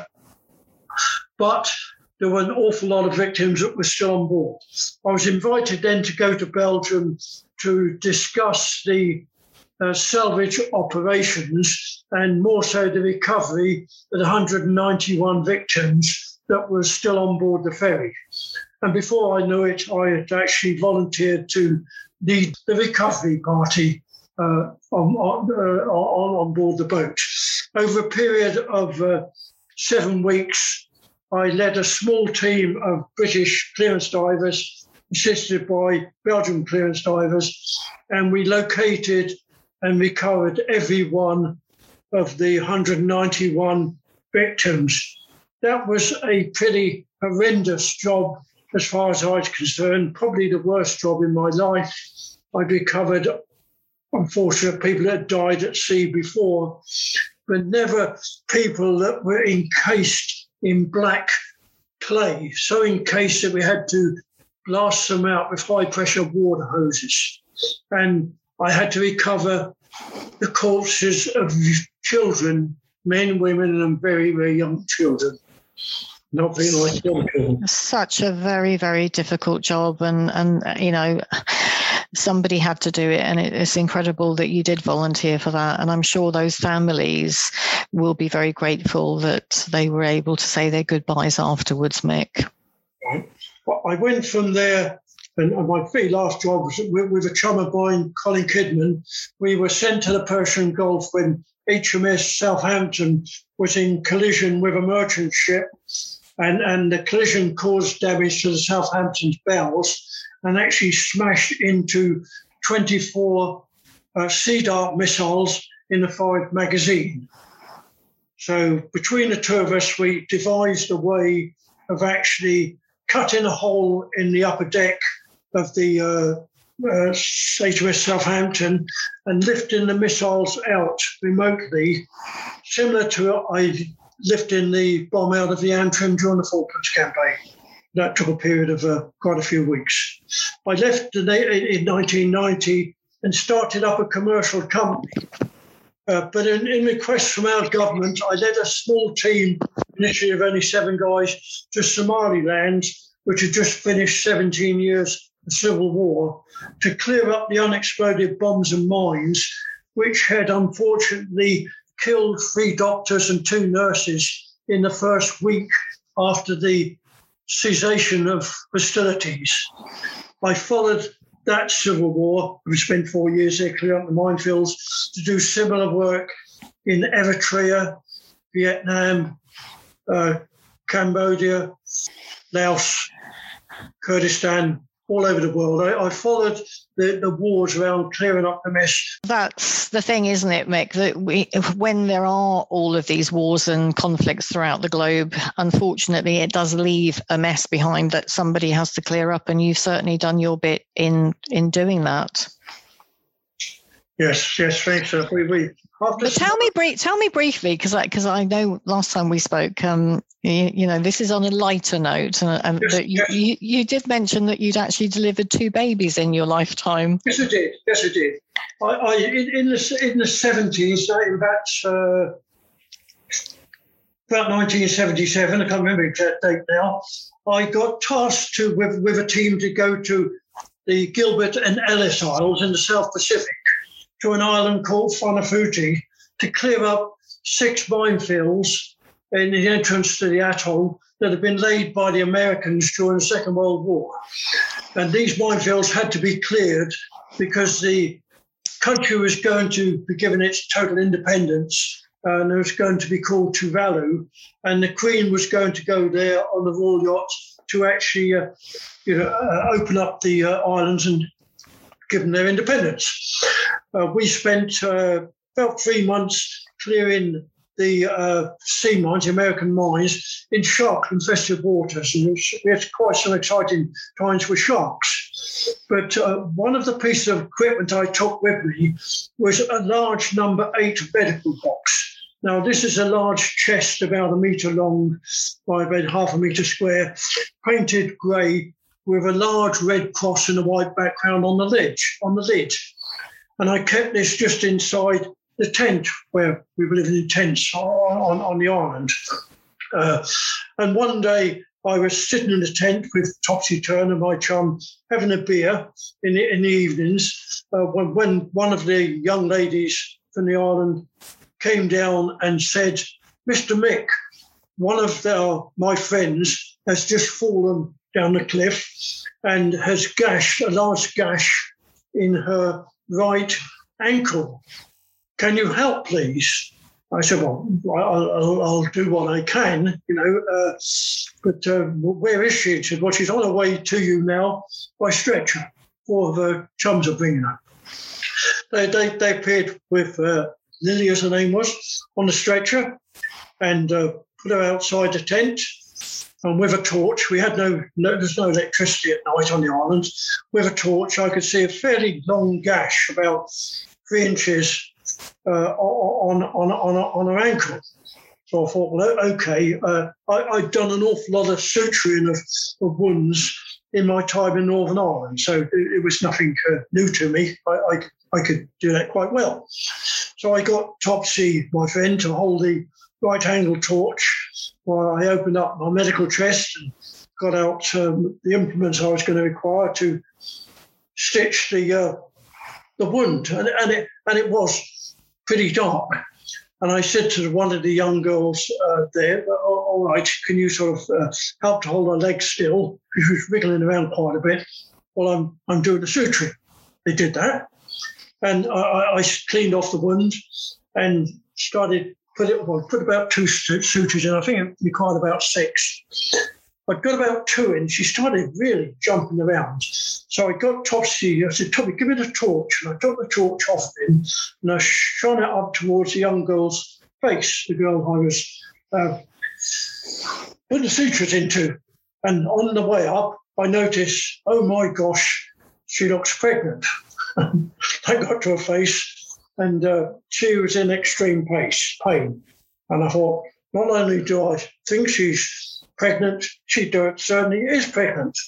Speaker 2: But there were an awful lot of victims that were still on board. I was invited then to go to Belgium to discuss the Uh, salvage operations, and more so the recovery of the one hundred ninety-one victims that were still on board the ferry. And before I knew it, I had actually volunteered to lead the recovery party uh, on, on, uh, on, on board the boat. Over a period of uh, seven weeks, I led a small team of British clearance divers, assisted by Belgian clearance divers, and we located and recovered every one of the one hundred ninety-one victims. That was a pretty horrendous job as far as I was concerned, probably the worst job in my life. I'd recovered, unfortunately, people that had died at sea before, but never people that were encased in black clay, so encased that we had to blast them out with high-pressure water hoses. And I had to recover the corpses of children, men, women, and very, very young children. Not very like young children.
Speaker 1: Such a very, very difficult job, and and you know, somebody had to do it, and it, it's incredible that you did volunteer for that. And I'm sure those families will be very grateful that they were able to say their goodbyes afterwards, Mick.
Speaker 2: Well, I went from there. And my very last job was with, with a chum of mine, Colin Kidman. We were sent to the Persian Gulf when H M S Southampton was in collision with a merchant ship, and, and the collision caused damage to the Southampton's bows and actually smashed into twenty-four uh, Sea Dart missiles in the forward magazine. So between the two of us, we devised a way of actually cutting a hole in the upper deck of the uh, uh, H M S Southampton and lifting the missiles out remotely, similar to I lifting the bomb out of the Antrim during the Falklands campaign. That took a period of uh, quite a few weeks. I left in nineteen ninety and started up a commercial company. Uh, but in, in request from our government, I led a small team, initially of only seven guys, to Somaliland, which had just finished seventeen years the Civil War to clear up the unexploded bombs and mines, which had unfortunately killed three doctors and two nurses in the first week after the cessation of hostilities. I followed that Civil War. We spent four years there clearing up the minefields to do similar work in Eritrea, Vietnam, uh, Cambodia, Laos, Kurdistan, all over the world. I, I followed the, the wars around clearing up the mess.
Speaker 1: That's the thing, isn't it, Mick, that we, when there are all of these wars and conflicts throughout the globe, unfortunately, it does leave a mess behind that somebody has to clear up, and you've certainly done your bit in, in doing that.
Speaker 2: Yes, yes, thanks. Uh, we, we,
Speaker 1: but tell me, brief, tell me briefly, because I, because I know last time we spoke, um, you, you know, this is on a lighter note, and, and
Speaker 2: yes,
Speaker 1: that you,
Speaker 2: yes.
Speaker 1: you, you did mention that you'd actually delivered two babies in your lifetime.
Speaker 2: Yes, I did. Yes, I did. I, I in, in the in the seventies, in about uh, about nineteen seventy-seven. I can't remember the exact date now. I got tasked to with with a team to go to the Gilbert and Ellis Isles in the South Pacific, to an island called Funafuti, to clear up six minefields in the entrance to the atoll that had been laid by the Americans during the Second World War. And these minefields had to be cleared because the country was going to be given its total independence, and it was going to be called Tuvalu, and the Queen was going to go there on the royal yacht to actually uh, you know, uh, open up the uh, islands and give them their independence. Uh, we spent uh, about three months clearing the uh, sea mines, the American mines, in shark-infested waters. And we had quite some exciting times with sharks. But uh, one of the pieces of equipment I took with me was a large number eight medical box. Now, this is a large chest about a metre long by about half a metre square, painted grey, with a large red cross and a white background on the lid. On the lid. And I kept this just inside the tent where we were living in tents on, on, on the island. Uh, and one day I was sitting in the tent with Topsy Turner, my chum, having a beer in the, in the evenings uh, when, when one of the young ladies from the island came down and said, "Mister Mick, one of the, my friends has just fallen down the cliff and has gashed, a large gash in her right ankle. Can you help, please?" I said, "Well, I'll, I'll, I'll do what I can, you know, uh, but uh, where is she?" She said, "Well, she's on her way to you now by stretcher. Four of her chums are bringing her." They, they, they appeared with uh, Lily, as her name was, on the stretcher and uh, put her outside the tent. And with a torch, we had no, no, there's no electricity at night on the island. With a torch, I could see a fairly long gash, about three inches uh, on, on, on, on her ankle. So I thought, well, okay, uh, I, I'd done an awful lot of suturing of, of wounds in my time in Northern Ireland, so it, it was nothing uh, new to me. I, I, I could do that quite well. So I got Topsy, my friend, to hold the right-angle torch while I opened up my medical chest and got out um, the implements I was going to require to stitch the uh, the wound. And, and, it, and it was pretty dark. And I said to one of the young girls uh, there, "Oh, all right, can you sort of uh, help to hold her legs still?" Because she was wriggling around quite a bit while I'm, I'm doing the suturing. They did that. And I, I cleaned off the wound and started Put it well, put about two sutures in. I think it required about six. I got about two in. She started really jumping around. So I got Topsy. I said, "Tommy, give me the torch." And I took the torch off him and I shone it up towards the young girl's face, the girl I was uh, putting the sutures into. And on the way up, I noticed, oh my gosh, she looks pregnant. I got to her face. And uh, she was in extreme pain. And I thought, not only do I think she's pregnant, she certainly is pregnant.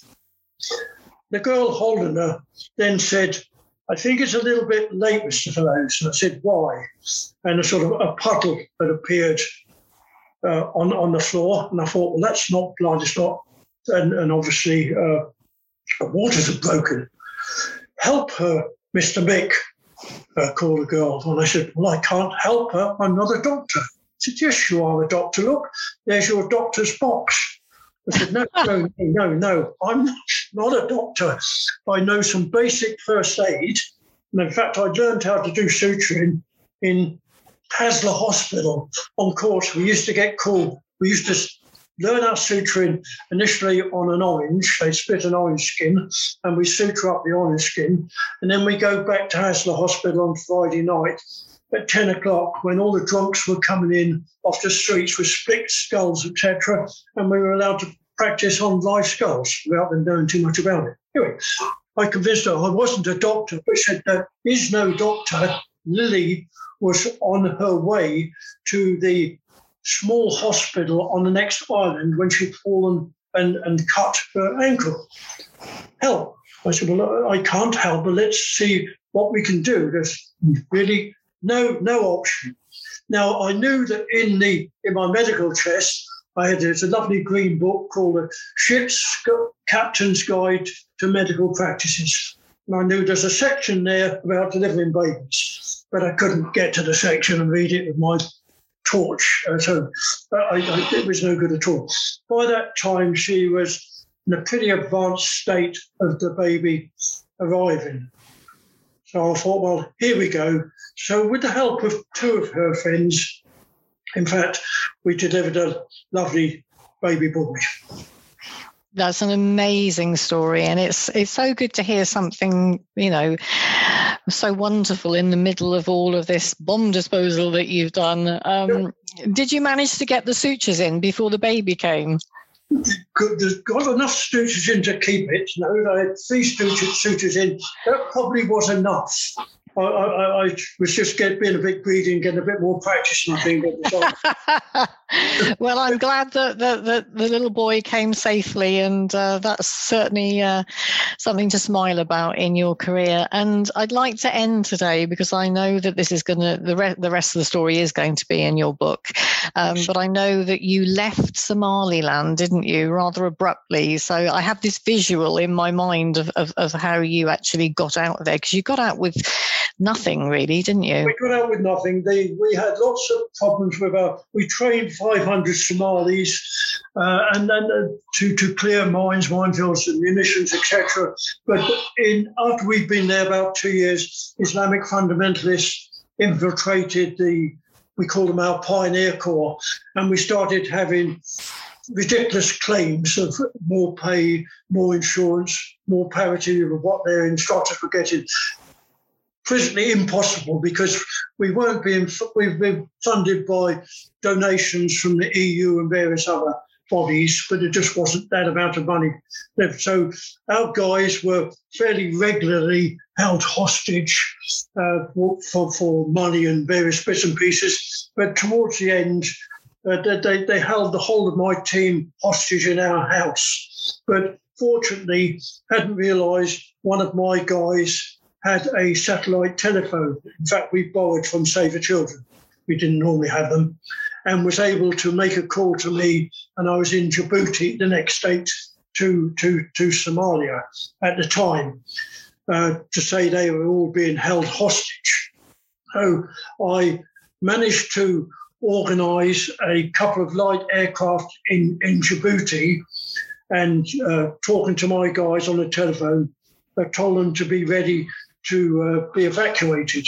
Speaker 2: The girl holding her then said, "I think it's a little bit late, Mister Fellows." And I said, "Why?" And a sort of a puddle had appeared uh, on, on the floor. And I thought, well, that's not blood, it's not. And, and obviously uh, the waters have broken. Help her, Mister Mick, uh, called the girl. And I said, well, I can't help her. I'm not a doctor. He said, yes, you are a doctor. Look, there's your doctor's box. I said, no, no, no, no, I'm not a doctor. I know some basic first aid. And in fact, I learned how to do suturing in Haslar Hospital. On course, we used to get called, we used to learn our suturing initially on an orange. They split an orange skin and we suture up the orange skin. And then we go back to Haslar Hospital on Friday night at ten o'clock when all the drunks were coming in off the streets with split skulls, et cetera. And we were allowed to practice on live skulls without them knowing too much about it. Anyway, I convinced her I wasn't a doctor, but said there is no doctor. Lily was on her way to the small hospital on the next island when she'd fallen and, and cut her ankle. Help. I said, well, I can't help, but let's see what we can do. There's really no no option. Now, I knew that in the in my medical chest, I had there's a lovely green book called A Ship's Captain's Guide to Medical Practices. And I knew there's a section there about delivering babies, but I couldn't get to the section and read it with my torch. Uh, so I, I, it was no good at all. By that time, she was in a pretty advanced state of the baby arriving. So I thought, well, here we go. So with the help of two of her friends, in fact, we delivered a lovely baby boy.
Speaker 1: That's an amazing story, and it's it's so good to hear something, you know, so wonderful in the middle of all of this bomb disposal that you've done. Um, yeah. Did you manage to get the sutures in before the baby came?
Speaker 2: There's got enough sutures in to keep it. No, I had three sutures, sutures in. That probably was enough. I, I, I was just get, being a bit greedy and getting a bit more practice, I think.
Speaker 1: Well, I'm glad that, that, that the little boy came safely, and uh, that's certainly uh, something to smile about in your career. And I'd like to end today, because I know that this is going to, the, re- the rest of the story is going to be in your book. Um, but I know that you left Somaliland, didn't you, rather abruptly. So I have this visual in my mind of, of, of how you actually got out of there, because you got out with nothing, really, didn't you?
Speaker 2: We got out with nothing. They, we had lots of problems with our. We trained five hundred Somalis, uh, and then uh, to to clear mines, minefields, and munitions, et cetera. But in after we'd been there about two years, Islamic fundamentalists infiltrated the. We call them our Pioneer Corps, and we started having ridiculous claims of more pay, more insurance, more parity of what their instructors were getting. Presently impossible, because we weren't being we've been funded by donations from the E U and various other bodies, but it just wasn't that amount of money left. So our guys were fairly regularly held hostage uh, for for money and various bits and pieces. But towards the end, uh, they they held the whole of my team hostage in our house. But fortunately, hadn't realised one of my guys had a satellite telephone. In fact, we borrowed from Save the Children. We didn't normally have them, and was able to make a call to me. And I was in Djibouti, the next state to to to Somalia at the time, uh, to say they were all being held hostage. So I managed to organise a couple of light aircraft in, in Djibouti, and uh, talking to my guys on the telephone, I told them to be ready to uh, be evacuated.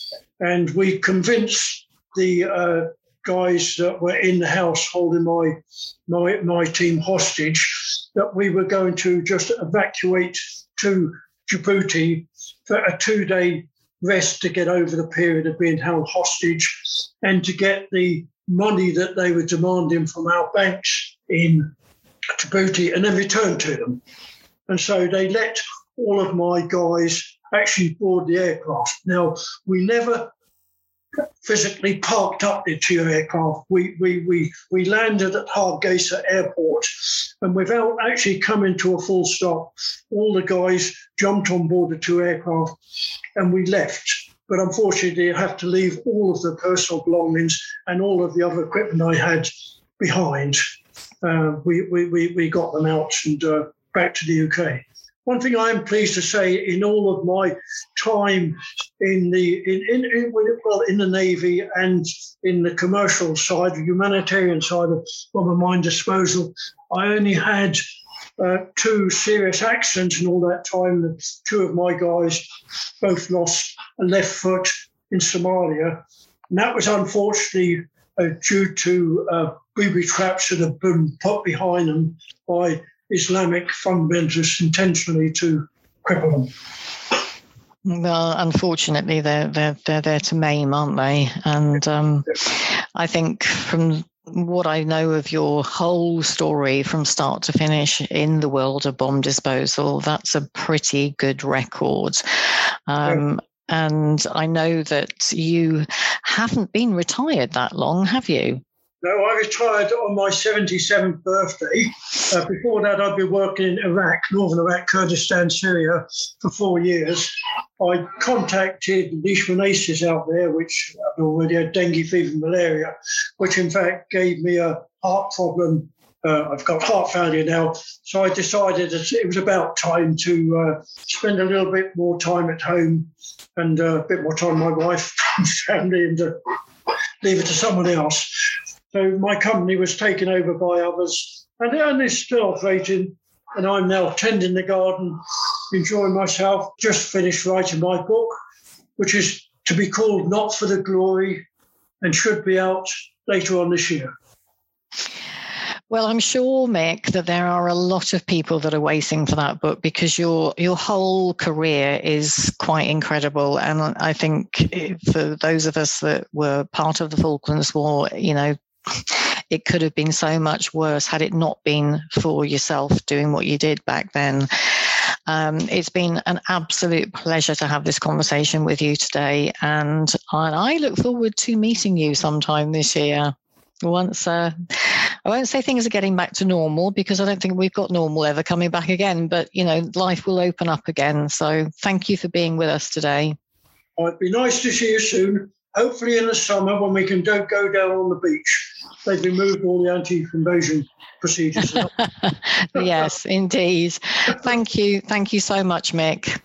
Speaker 2: And we convinced the uh, guys that were in the house holding my, my, my team hostage that we were going to just evacuate to Djibouti for a two-day rest to get over the period of being held hostage, and to get the money that they were demanding from our banks in Djibouti and then return to them. And so they let all of my guys actually board the aircraft. Now, we never physically parked up the two aircraft. We we we we landed at Hargeisa Airport, and without actually coming to a full stop, all the guys jumped on board the two aircraft, and we left. But unfortunately, I have to leave all of the personal belongings and all of the other equipment I had behind. Uh, we, we we we got them out and uh, back to the U K. one thing I am pleased to say, in all of my time in the in, in, in well in the Navy and in the commercial side, the humanitarian side of bomber mine disposal, I only had uh, two serious accidents in all that time. The two of my guys both lost a left foot in Somalia, and that was unfortunately uh, due to uh, booby traps that have been put behind them by Islamic fundamentalists intentionally to cripple them.
Speaker 1: Well, unfortunately, they're they're they're there to maim, aren't they? And um, I think from what I know of your whole story from start to finish in the world of bomb disposal, that's a pretty good record. Um, yeah. And I know that you haven't been retired that long, have you?
Speaker 2: No, I retired on my seventy-seventh birthday. Uh, before that, I'd been working in Iraq, northern Iraq, Kurdistan, Syria, for four years. I contacted leishmaniasis out there, which I'd already had dengue fever and malaria, which in fact gave me a heart problem. Uh, I've got heart failure now. So I decided that it was about time to uh, spend a little bit more time at home and uh, a bit more time with my wife and family, and uh, leave it to someone else. So my company was taken over by others, and, and it's still operating. And I'm now tending the garden, enjoying myself. Just finished writing my book, which is to be called Not for the Glory, and should be out later on this year.
Speaker 1: Well, I'm sure, Mick, that there are a lot of people that are waiting for that book, because your your whole career is quite incredible. And I think for those of us that were part of the Falklands War, you know, it could have been so much worse had it not been for yourself doing what you did back then. Um, it's been an absolute pleasure to have this conversation with you today, and, and I look forward to meeting you sometime this year. Once, uh, I won't say things are getting back to normal, because I don't think we've got normal ever coming back again, but, you know, life will open up again. So thank you for being with us today.
Speaker 2: Oh, it'd be nice to see you soon. Hopefully in the summer when we can do, go down on the beach. They've removed all the anti-invasion procedures.
Speaker 1: Yes, indeed. Thank you. Thank you so much, Mick.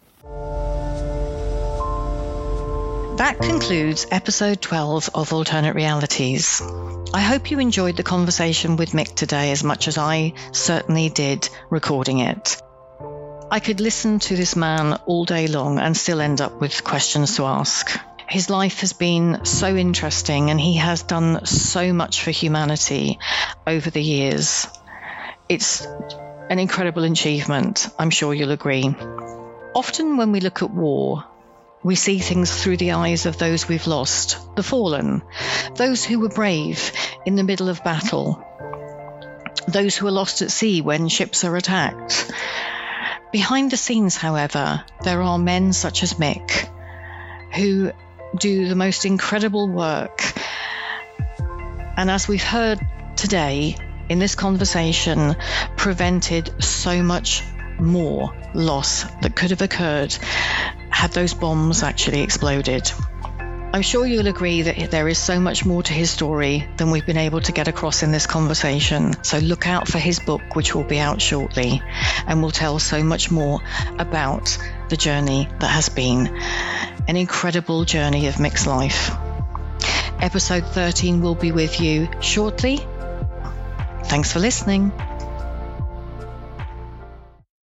Speaker 1: That concludes episode twelve of Alternate Realities. I hope you enjoyed the conversation with Mick today as much as I certainly did recording it. I could listen to this man all day long and still end up with questions to ask. His life has been so interesting, and he has done so much for humanity over the years. It's an incredible achievement, I'm sure you'll agree. Often when we look at war, we see things through the eyes of those we've lost, the fallen, those who were brave in the middle of battle, those who are lost at sea when ships are attacked. Behind the scenes, however, there are men such as Mick, who do the most incredible work. And as we've heard today in this conversation, prevented so much more loss that could have occurred had those bombs actually exploded. I'm sure you'll agree that there is so much more to his story than we've been able to get across in this conversation. So look out for his book, which will be out shortly, and will tell so much more about the journey that has been an incredible journey of Mick's life. Episode thirteen will be with you shortly. Thanks for listening.